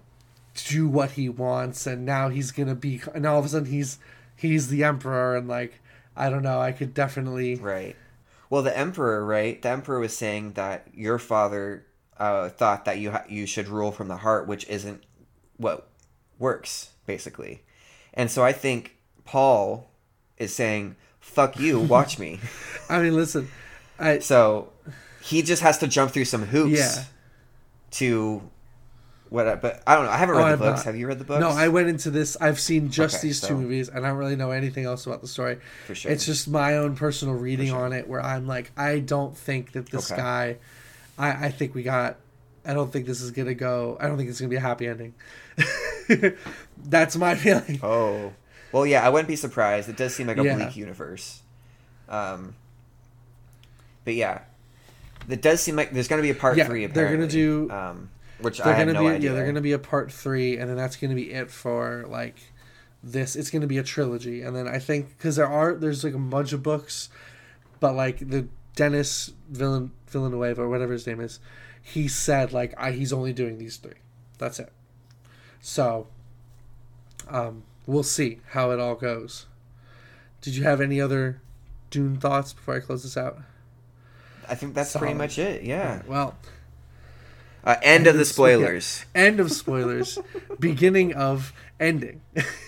[SPEAKER 3] do what he wants. And now he's gonna be, and all of a sudden he's he's the emperor, and like, I don't know, I could definitely
[SPEAKER 2] Right. Well, the emperor, right? The emperor was saying that your father uh, thought that you ha- you should rule from the heart, which isn't what works, basically. And so I think Paul is saying, "Fuck you, watch me."
[SPEAKER 3] I mean, listen, I
[SPEAKER 2] So he just has to jump through some hoops
[SPEAKER 3] Yeah.
[SPEAKER 2] to what? But I don't know. I haven't
[SPEAKER 3] Oh,
[SPEAKER 2] read the
[SPEAKER 3] I've
[SPEAKER 2] books.
[SPEAKER 3] not.
[SPEAKER 2] Have you read the books?
[SPEAKER 3] No, I went into this. I've seen just
[SPEAKER 2] Okay,
[SPEAKER 3] these
[SPEAKER 2] so-
[SPEAKER 3] two movies, and I don't really know anything else about the story.
[SPEAKER 2] For sure.
[SPEAKER 3] It's just my own personal reading
[SPEAKER 2] sure.
[SPEAKER 3] on it, where I'm like, I don't think that this
[SPEAKER 2] Okay.
[SPEAKER 3] guy. I, I think we got. I don't think this is gonna go. I don't think it's gonna be a happy ending. That's my feeling.
[SPEAKER 2] Oh, well, yeah. I wouldn't be surprised. It does seem like a
[SPEAKER 3] Yeah.
[SPEAKER 2] bleak universe. Um. But yeah, it does seem like there's going to be a part
[SPEAKER 3] Yeah,
[SPEAKER 2] three.
[SPEAKER 3] they're gonna
[SPEAKER 2] Apparently,
[SPEAKER 3] do-
[SPEAKER 2] Um, which
[SPEAKER 3] They're
[SPEAKER 2] I had
[SPEAKER 3] gonna
[SPEAKER 2] no
[SPEAKER 3] be
[SPEAKER 2] idea.
[SPEAKER 3] yeah. They're gonna be a part three, and then that's gonna be it for like this. It's gonna be a trilogy, and then I think because there are there's like a bunch of books, but like the Dennis Villan Villanueva or whatever his name is, he said like I, he's only doing these three. That's it. So, um, we'll see how it all goes. Did you have any other Dune thoughts before I close this out?
[SPEAKER 2] I think that's pretty
[SPEAKER 3] Solid.
[SPEAKER 2] much it. Yeah.
[SPEAKER 3] Well,
[SPEAKER 2] Uh, end of the spoilers.
[SPEAKER 3] end of spoilers, beginning of ending.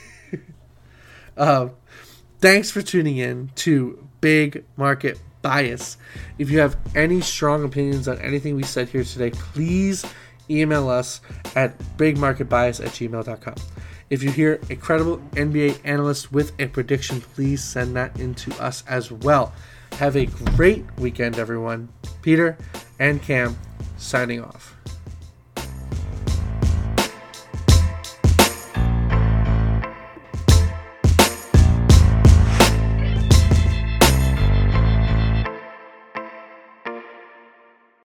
[SPEAKER 3] uh, thanks for tuning in to Big Market Bias. If you have any strong opinions on anything we said here today, please email us at bigmarketbias at gmail dot com. If you hear a credible N B A analyst with a prediction, please send that in to us as well. Have a great weekend, everyone. Peter and Cam signing off.